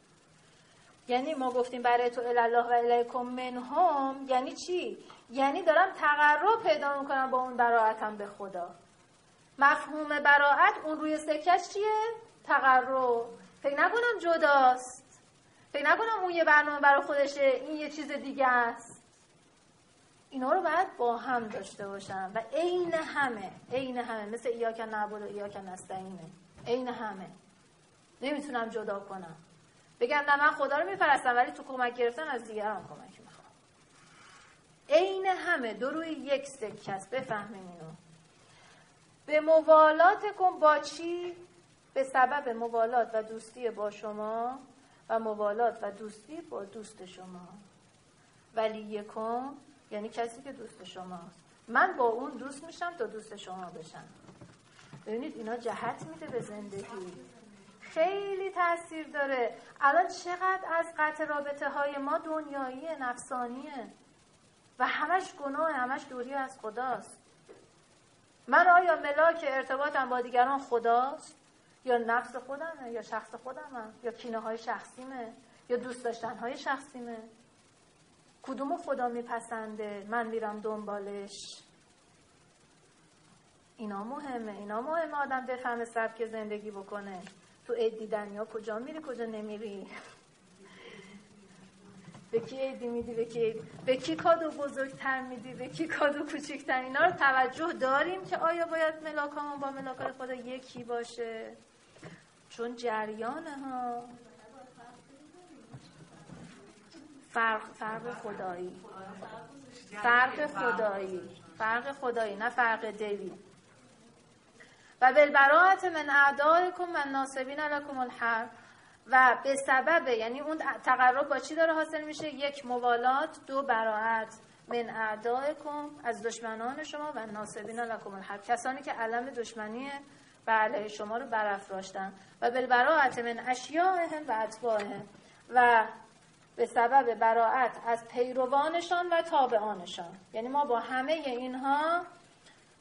یعنی ما گفتیم برای تو الله و الیکم منهم، یعنی چی؟ یعنی دارم تقرب پیدا میکنم با اون براءتم به خدا. مفهوم براءت اون روی سکش چیه؟ تقرب. فکر نکنم جداست، فکر نکنم اون یه برنامه برای خودشه، این یه چیز دیگه است. اینا رو باید با هم داشته باشم و عین همه مثل ایاک نعبد و ایاک نستعینه. عین همه، نمیتونم جدا کنم. بگم نه من خدا رو میپرستم ولی تو کمک گرفتن از دیگران کمک میخوام. عین همه، دو روی یک سکه است. بفهمین اینو. به موالات کن با چی؟ به سبب موالات و دوستی با شما و موالات و دوستی با دوست شما. ولیکم یعنی کسی که دوست شماست. من با اون دوست میشم تا دوست شما بشم. ببینید اینا جهت میده به زندگی، خیلی تأثیر داره. الان چقدر از قطع رابطه های ما دنیاییه، نفسانیه و همش گناه، همش دوری از خداست. من آیا ملاک ارتباطم با دیگران خداست یا نفس خودمه یا شخص خودمه یا کینه های شخصیمه یا دوست داشتن های شخصیمه؟ کدومو خدا میپسنده من میرم دنبالش؟ اینا مهمه آدم بفهمه سبک زندگی بکنه. تو عید دیدن یا کجا میری کجا نمیری، به کی عیدی میدی، به کی کادو بزرگتر میدی، به کی کادو کوچیکتر. اینا رو توجه داریم که آیا باید ملاکامون با ملاکای خدا یکی باشه؟ چون جریانه ها. فرق خدایی نه فرق دلی. و بالبراءت من اعدائکم و الناصبین لکم الحرب. و به سبب، یعنی اون تقرب با چی داره حاصل میشه؟ یک، موالات. دو، براءت من اعدائکم، از دشمنان شما، و الناصبین لکم الحرب، کسانی که علم دشمنی بر علیه شما رو برافراشتن. و بالبراءت من اشیاءهم و اتباعهم، و به سبب براءت از پیروانشان و تابعانشان. یعنی ما با همه اینها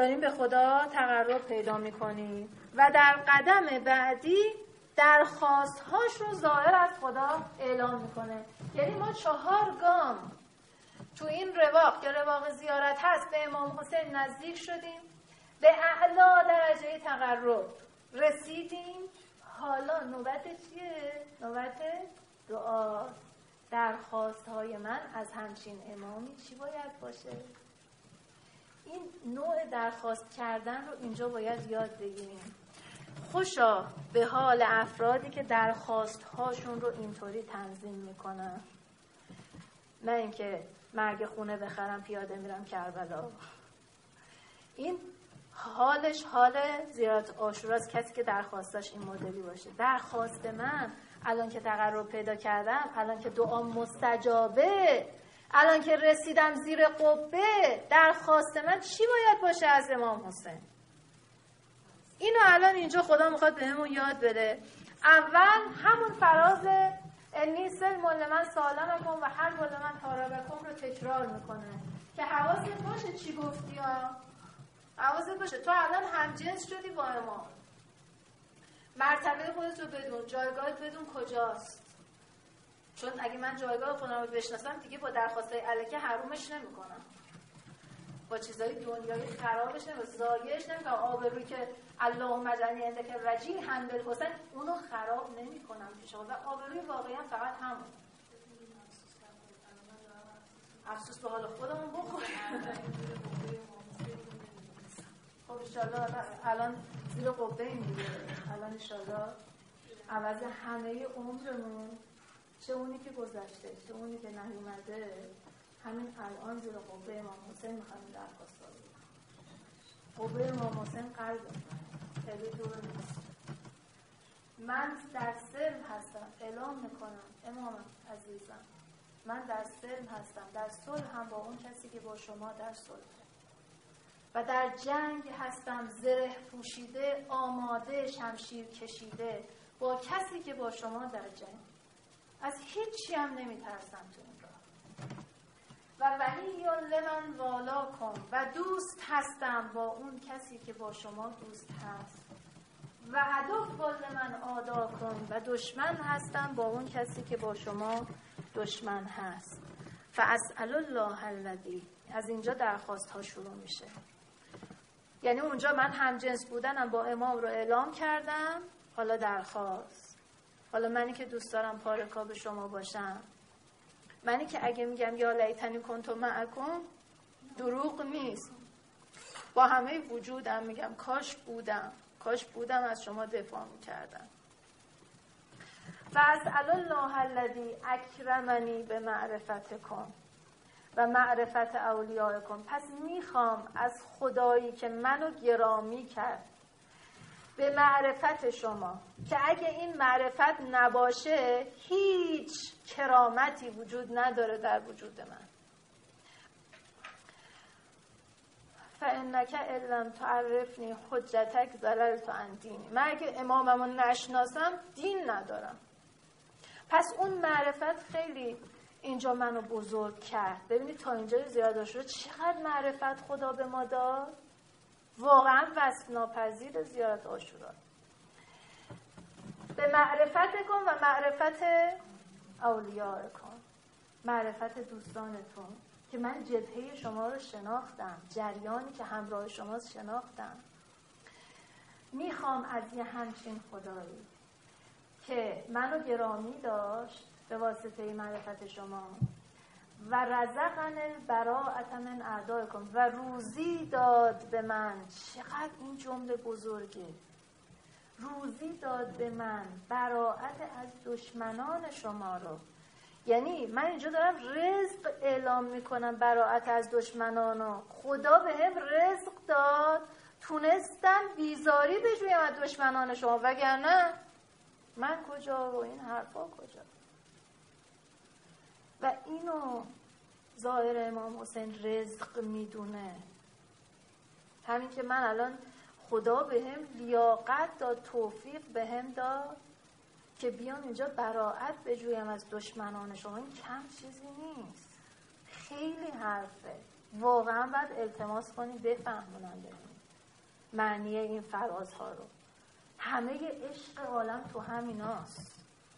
داریم به خدا تقرب پیدا میکنیم و در قدم بعدی درخواست‌هاش رو ظاهر از خدا اعلام میکنه. یعنی ما 4 گام تو این رواق که رواق زیارت هست به امام حسین نزدیک شدیم، به اعلی درجه تقرب رسیدیم. حالا نوبت چیه؟ نوبت دعا. درخواست‌های من از همچین امامی چی باید باشه؟ این نوع درخواست کردن رو اینجا باید یاد بگیریم. خوشا به حال افرادی که درخواست‌هاشون رو اینطوری تنظیم میکنن، نه اینکه مرگ خونه بخرم پیاده میرم کربلا. این حالش حال زیارت عاشوراست، کسی که درخواستش این مدلی باشه. درخواست من الان که تقرب پیدا کردم، الان که دعا مستجابه، الان که رسیدم زیر قبه، درخواست من چی باید باشه از امام حسین؟ اینو الان اینجا خدا میخواد بهمون یاد بده. اول همون فراز انی سلم لمن سالمکم و هر لمن طاربکم رو تکرار میکنه که حواست باشه چی گفتی ها. حواست باشه تو الان همجنس شدی با امام، مرتبه خودت رو بدون، جایگاهت بدون کجاست. چون اگه من جایگاه خودم رو بشناسم دیگه با درخواستای الکه حرومش نمیکنم، با چیزای دنیایی خرابش نمیکنم، ضایعش نمیکنم. آبرویی که اللهم اجعلنی عندک وجیها بالحسین اونو خراب نمیکنم پیش خدا. و آبروی واقعی هم فقط همون. افسوس به حال خودمون بخوریم. خب انشالله الان زیر قبه این دیگه. الان انشالله عوض همه عمرمون، چه اونی که گذشته چه اونی که نیومده، همین الان زیر قبه امام حسین میخوایم درخواست داریم. قبه امام حسین قلبه، خیلی دور نیست. من در سلم هستم، اعلام میکنم امام عزیزم من در سلم هستم، در صلح هم با اون کسی که با شما در صلح و در جنگ هستم، زره پوشیده، آماده، شمشیر کشیده، با کسی که با شما در جنگ. از هیچی هم نمیترسم تو این راه. و ولی لمن والا کن، و دوست هستم با اون کسی که با شما دوست هست. و عدو لمن آدا کن، و دشمن هستم با اون کسی که با شما دشمن هست. فاسأل الله الذی، از اینجا درخواست ها شروع میشه. یعنی اونجا من همجنس بودنم با امام رو اعلام کردم، حالا درخواست. حالا منی که دوست دارم پارکاب شما باشم، منی که اگه میگم یا لیتنی کنت معکم دروغ نیست، با همه وجودم میگم کاش بودم از شما دفاع میکردم. و اسأل الله الذی اکرمنی به معرفتکم و معرفت اولیائکم. پس میخوام از خدایی که منو گرامی کرد به معرفت شما، که اگه این معرفت نباشه هیچ کرامتی وجود نداره در وجود من. فانک ان لم تعرفنی حجتک ضللت عن دینی. من اگه اماممو نشناسم دین ندارم. پس اون معرفت خیلی اینجا منو بزرگ کرد. ببینید تا اینجا زیاد شده چقدر معرفت خدا به ما داد. واقعا وصف ناپذیر زیارت عاشورا. به معرفت کن و معرفت اولیاء کن، معرفت دوستانتون، که من جبهه شما رو شناختم، جریانی که همراه شماست شناختم. میخوام از یه همچین خدایی که منو گرامی داشت به واسطه معرفت شما و رزقن البراءة من اعدائکم، و روزی داد به من. چقدر این جمله بزرگه. روزی داد به من براءت از دشمنان شما رو. یعنی من اینجا دارم رزق اعلام میکنم، براءت از دشمنانو. خدا به هم رزق داد، تونستم بیزاری بجویم از دشمنان شما، وگرنه من کجا و این حرفا کجا. و اینو ظاهر امام حسین رزق میدونه. همین که من الان خدا به هم لیاقت داد، توفیق به هم داد که بیام اینجا براءت بجویم از دشمنان شما. این کم چیزی نیست، خیلی حرفه. واقعا باید التماس کنیم بفهمونن بهمون معنی این فرازها رو. همه عشق عالم تو همیناست.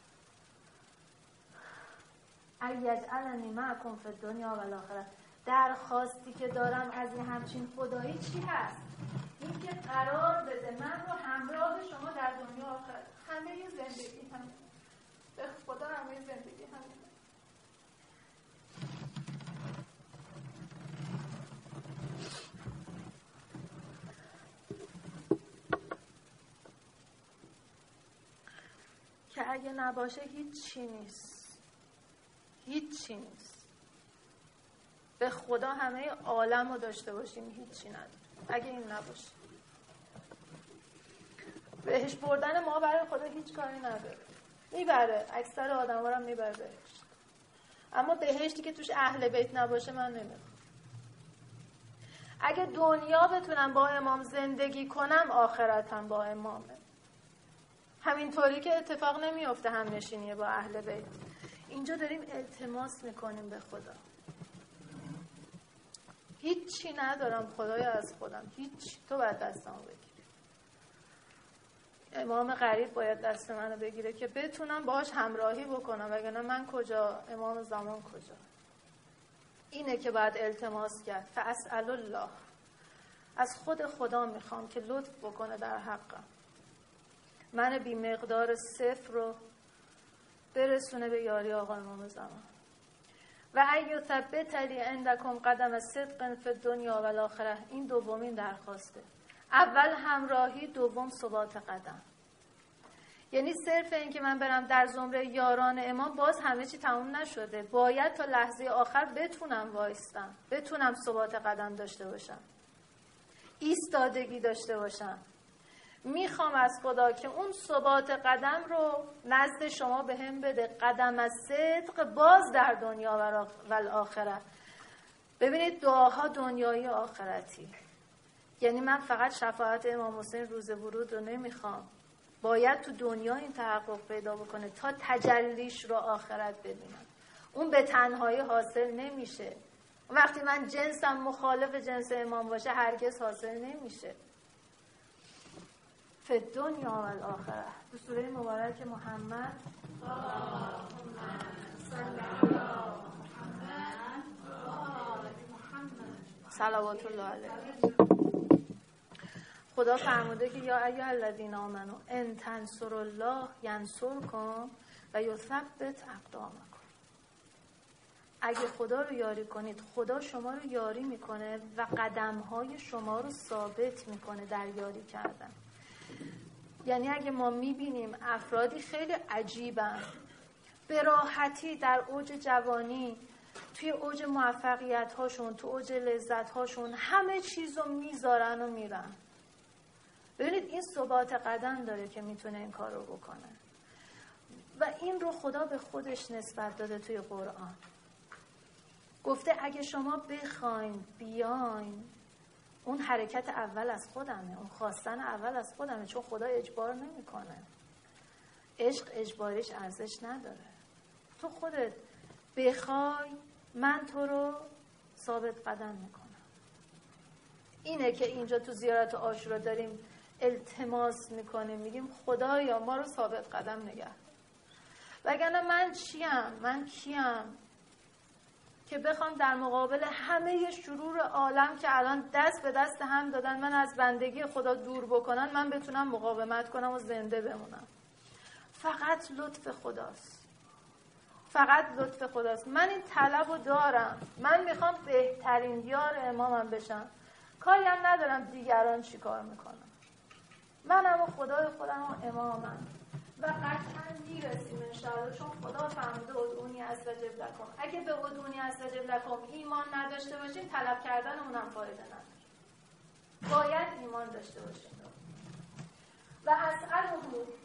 ایجعلنی معکم فی الدنیا و الاخره. درخواستی که دارم از این همچین خدایی چی هست؟ این که قرار بده من رو همراه شما در دنیا آخرت. همه زندگی همین، به خدا همه زندگی همین. که اگه نباشه هیچی نیست، هیچی نیست. به خدا همه عالم رو داشته باشیم هیچی نداره اگه این نباشه. بهش بردن ما برای خدا هیچ کاری نداره. میبره، اکثر آدم ها رو میبره بهشت، اما بهشتی که توش اهل بیت نباشه من نمیخوام. اگه دنیا بتونم با امام زندگی کنم آخرتم با امامه. همینطوری که اتفاق نمیفته هم نشینیه با اهل بیت. اینجا داریم التماس میکنیم به خدا. هیچی ندارم خدایا از خودم، هیچ، تو باید دستمو بگیری. امام غریب باید دست منو بگیره که بتونم باهاش همراهی بکنم، وگرنه من کجا، امام زمان کجا. اینه که باید التماس کرد. فاسأل الله، از خود خدا میخوام که لطف بکنه در حقم، من بی مقدار صفر رو برسونه به یاری آقا امام زمان. و ای ثبت لی عندکم قدم صدق فی الدنیا و الاخره. این دومین درخواسته. اول همراهی، دوم ثبات قدم. یعنی صرف این که من برم در زمره یاران امام باز همه چی تموم نشده. باید تا لحظه آخر بتونم وایستم، بتونم ثبات قدم داشته باشم، ایستادگی داشته باشم. میخوام از خدا که اون ثبات قدم رو نزد شما به هم بده. قدم از صدق باز در دنیا و الاخره. ببینید دعاها دنیایی و آخرتی. یعنی من فقط شفاعت امام حسین روز ورود رو نمیخوام، باید تو دنیا این تحقق پیدا بکنه تا تجلیش رو آخرت ببینم. اون به تنهایی حاصل نمیشه. وقتی من جنسم مخالف جنس امام باشه هرگز حاصل نمیشه. فی الدنیا و الاخره. تو سوره مبارک محمد صلوات الله علیه خدا فرموده که یا ایها الذین آمنوا ان تنصروا الله ینصرکم و یثبت اقدامکم. اگه خدا رو یاری کنید خدا شما رو یاری میکنه و قدمهای شما رو ثابت میکنه در یاری کردن. یعنی اگه ما میبینیم افرادی خیلی عجیبن، به راحتی در اوج جوانی، توی اوج موفقیت هاشون، تو اوج لذت هاشون همه چیز رو میذارن و میرن. ببینید این ثبات قدم داره که میتونه این کار رو بکنه و این رو خدا به خودش نسبت داده توی قرآن. گفته اگه شما بخواین بیاین، اون حرکت اول از خودمه، اون خواستن اول از خودمه، چون خدا اجبار نمیکنه. عشق اجباریش ارزش نداره. تو خودت بخوای من تو رو ثابت قدم میکنم. اینه که اینجا تو زیارت عاشورا داریم التماس میکنیم، میگیم خدایا ما رو ثابت قدم نگه. وگرنه من چیم؟ من کیم که بخوام در مقابل همه شرور عالم که الان دست به دست هم دادن من از بندگی خدا دور بکنن، من بتونم مقاومت کنم و زنده بمونم؟ فقط لطف خداست، فقط لطف خداست. من این طلب رو دارم، من میخوام بهترین یار امامم بشم، کاری هم ندارم دیگران چی کار میکنم، منم و خدای خودم و امامم و قطعا میرسیم انشاءالله، چون خدا فرموده ادعونی استجب لکم. اگه به ادعونی استجب لکم ایمان نداشته باشیم طلب کردن اونم فایده نداره. باید ایمان داشته باشیم. و اسأله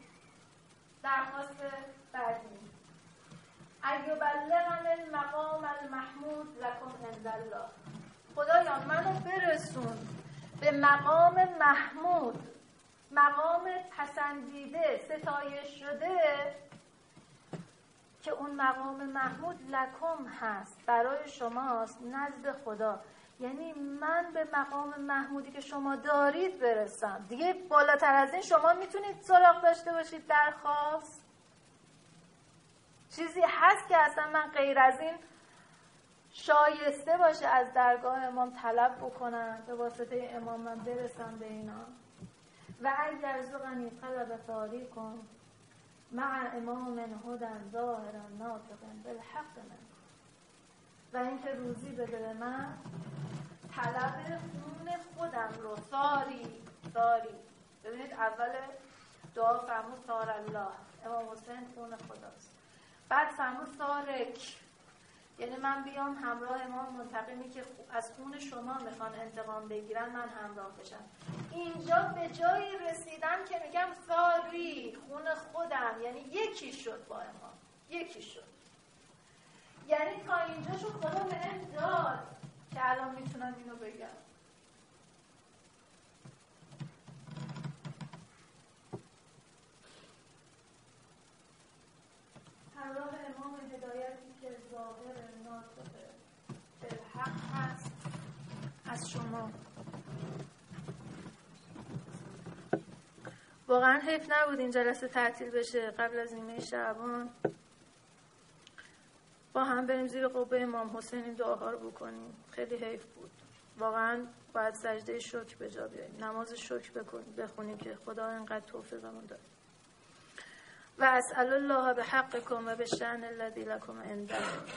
درخواست بعدی ایبلغن المقام المحمود لکم عند الله. خدایا منو برسون به مقام محمود، مقام پسندیده، ستایش شده، که اون مقام محمود لکم هست، برای شماست نزد خدا. یعنی من به مقام محمودی که شما دارید برسم. دیگه بالاتر از این شما میتونید سراغ داشته باشید درخواست؟ چیزی هست که اصلا من غیر از این شایسته باشه از درگاه امام طلب بکنم به واسطه امام من برسم به اینا؟ و اگر زغنی طلب طاری کن مع امام هدن ظاهرا ناطقا بالحق من، و اینکه روزی بده به من طلب خون خودم رو طاری. ببینید اول دعا فرمود طار الله، امام حسین خون خداست. بعد فرمود طارک، یعنی من بیام همراه امام منتقمی که از خون شما میخوان انتقام بگیرن، من همراه بشم. اینجا به جایی رسیدم که میگم طاری، خون خودم، یعنی یکی شد با امام، یکی شد. یعنی تا اینجا شو خدا به هم داد که الان میتونم اینو بگم. همراه امام هدایتی که ظاهر ناطق بالحق هست از شما. واقعا حیف نبود این جلسه تعطیل بشه قبل از نیمه شعبان، با هم بریم زیر قبه امام حسین این دعاها رو بکنیم. خیلی حیف بود واقعا. باید سجده شکر به جا بیاریم، نماز شکر بخونیم که خدا اینقدر توفیقمون داد. و اسأل الله بحقکم و بشأن الذی لکم عنده،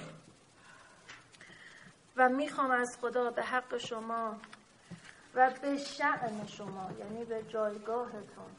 و میخوام از خدا به حق شما و به شأن شما، یعنی به جایگاهتون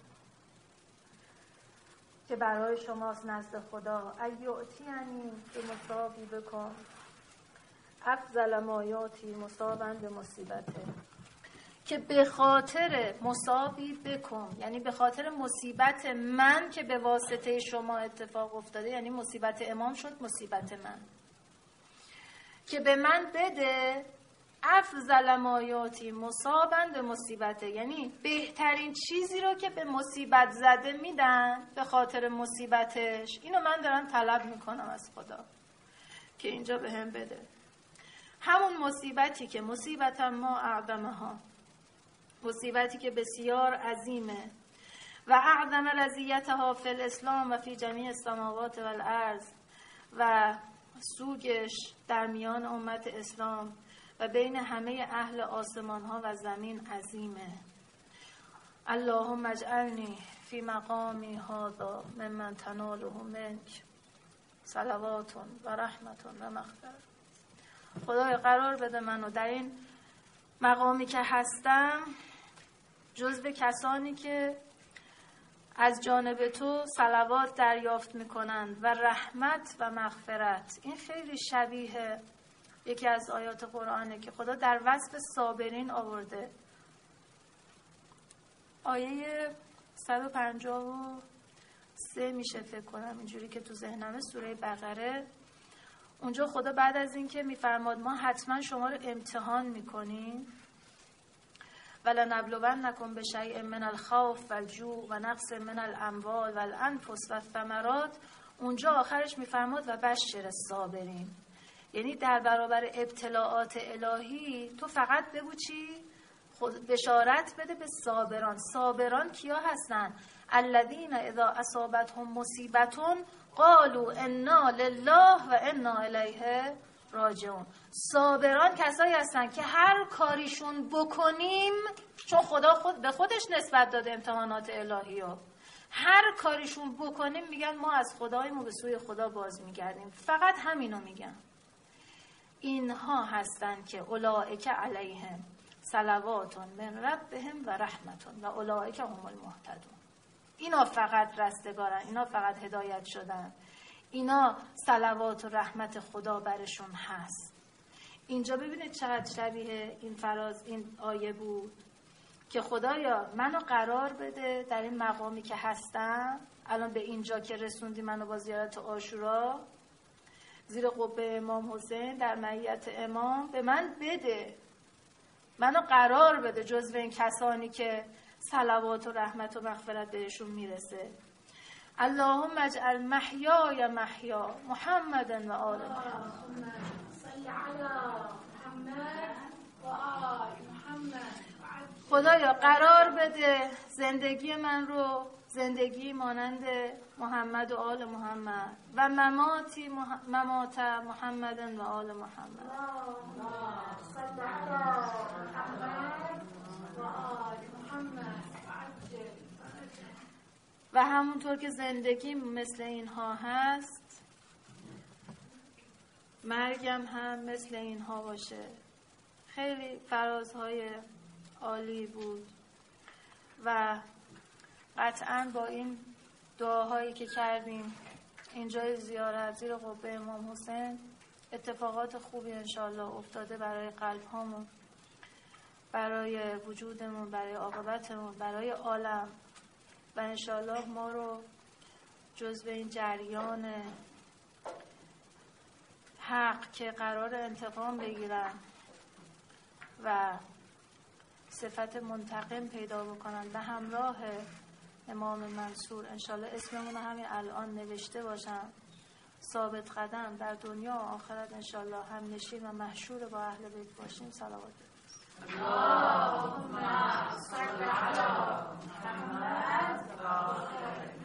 که برای شماست نزد خدا، ایعطینی به مصابی بکن افضل ما یاتی مصابا به مصیبته، که به خاطر مصابی بکن، یعنی به خاطر مصیبت من که به واسطه شما اتفاق افتاده، یعنی مصیبت امام شد مصیبت من، که به من بده افضل ما یاتی مصابا به مصیبته، یعنی بهترین چیزی رو که به مصیبت زده میدن به خاطر مصیبتش. اینو من دارم طلب میکنم از خدا که اینجا به هم بده. همون مصیبتی که مصیبت ما اعظمها، مصیبتی که بسیار عظیمه، و اعظم رضیتها فی الاسلام و فی جمیع السماوات و الارض، و سوگش در میان امت اسلام و بین همه اهل آسمان ها و زمین عظیمه. اللهم اجعلنی فی مقامی هذا ممن تناله منک صلوات و رحمت و مغفرت. خدای قرار بده منو در این مقامی که هستم جزو کسانی که از جانب تو صلوات دریافت میکنند و رحمت و مغفرت. این خیلی شبیه یکی از آیات قرآنه که خدا در وصف صابرین آورده. آیه 153 میشه فکر کنم، اینجوری که تو ذهنمه، سوره بقره. اونجا خدا بعد از این که میفرماد ما حتما شما رو امتحان میکنیم، ولنبلونکم بشیء من الخوف والجوع و نقص من الاموال والانفس والثمرات، اونجا آخرش میفرماد و بشر الصابرین، یعنی در برابر ابتلاعات الهی تو فقط بگو چی؟ خود بشارت بده به صابران. صابران کیا هستن؟ الذین اذا اصابتهم مصیبت قالوا انا لله و انا الیه راجعون. صابران کسایی هستن که هر کاریشون بکنیم، چون خدا به خودش نسبت داده امتحانات الهی ها، هر کاریشون بکنیم میگن ما از خداییم و به سوی خدا باز میگردیم. فقط همینو میگن. اینها هستن که اولئک علیهم صلوات من ربهم و رحمتون و اولئک هم المهتدون. اینا فقط رستگارن، اینا فقط هدایت شدن، اینا صلوات و رحمت خدا برشون هست. اینجا ببینید چقدر شبیه این فراز این آیه بود که خدایا منو قرار بده در این مقامی که هستم، الان به اینجا که رسوندی منو با زیارت عاشورا زیر قبه امام حسین در معیت امام، به من بده، منو قرار بده جزو این کسانی که صلوات و رحمت و مغفرت بهشون میرسه. اللهم اجعل محیای محیا محمد و آل محمد. صلی علی محمد خدایا قرار بده زندگی من رو زندگی مانند محمد و آل محمد و ممات محمد و آل محمد. و همونطور که زندگی مثل اینها هست مرگم هم مثل اینها باشه. خیلی فرازهای عالی بود و قطعاً با این دعاهایی که کردیم اینجای زیارت زیر قبه امام حسین اتفاقات خوبی انشالله افتاده برای قلب هامون، برای وجودمون، برای عاقبتمون، برای عالم و انشالله ما رو جزو این جریان حق که قرار انتقام بگیرن و صفت منتقم پیدا بکنن به همراه امام منصور انشالله اسممون همین الان نوشته باشن، ثابت قدم در دنیا و آخرت انشالله هم نشین و محشور با اهل بیت باشیم. صلوات اللهم صل علی محمد.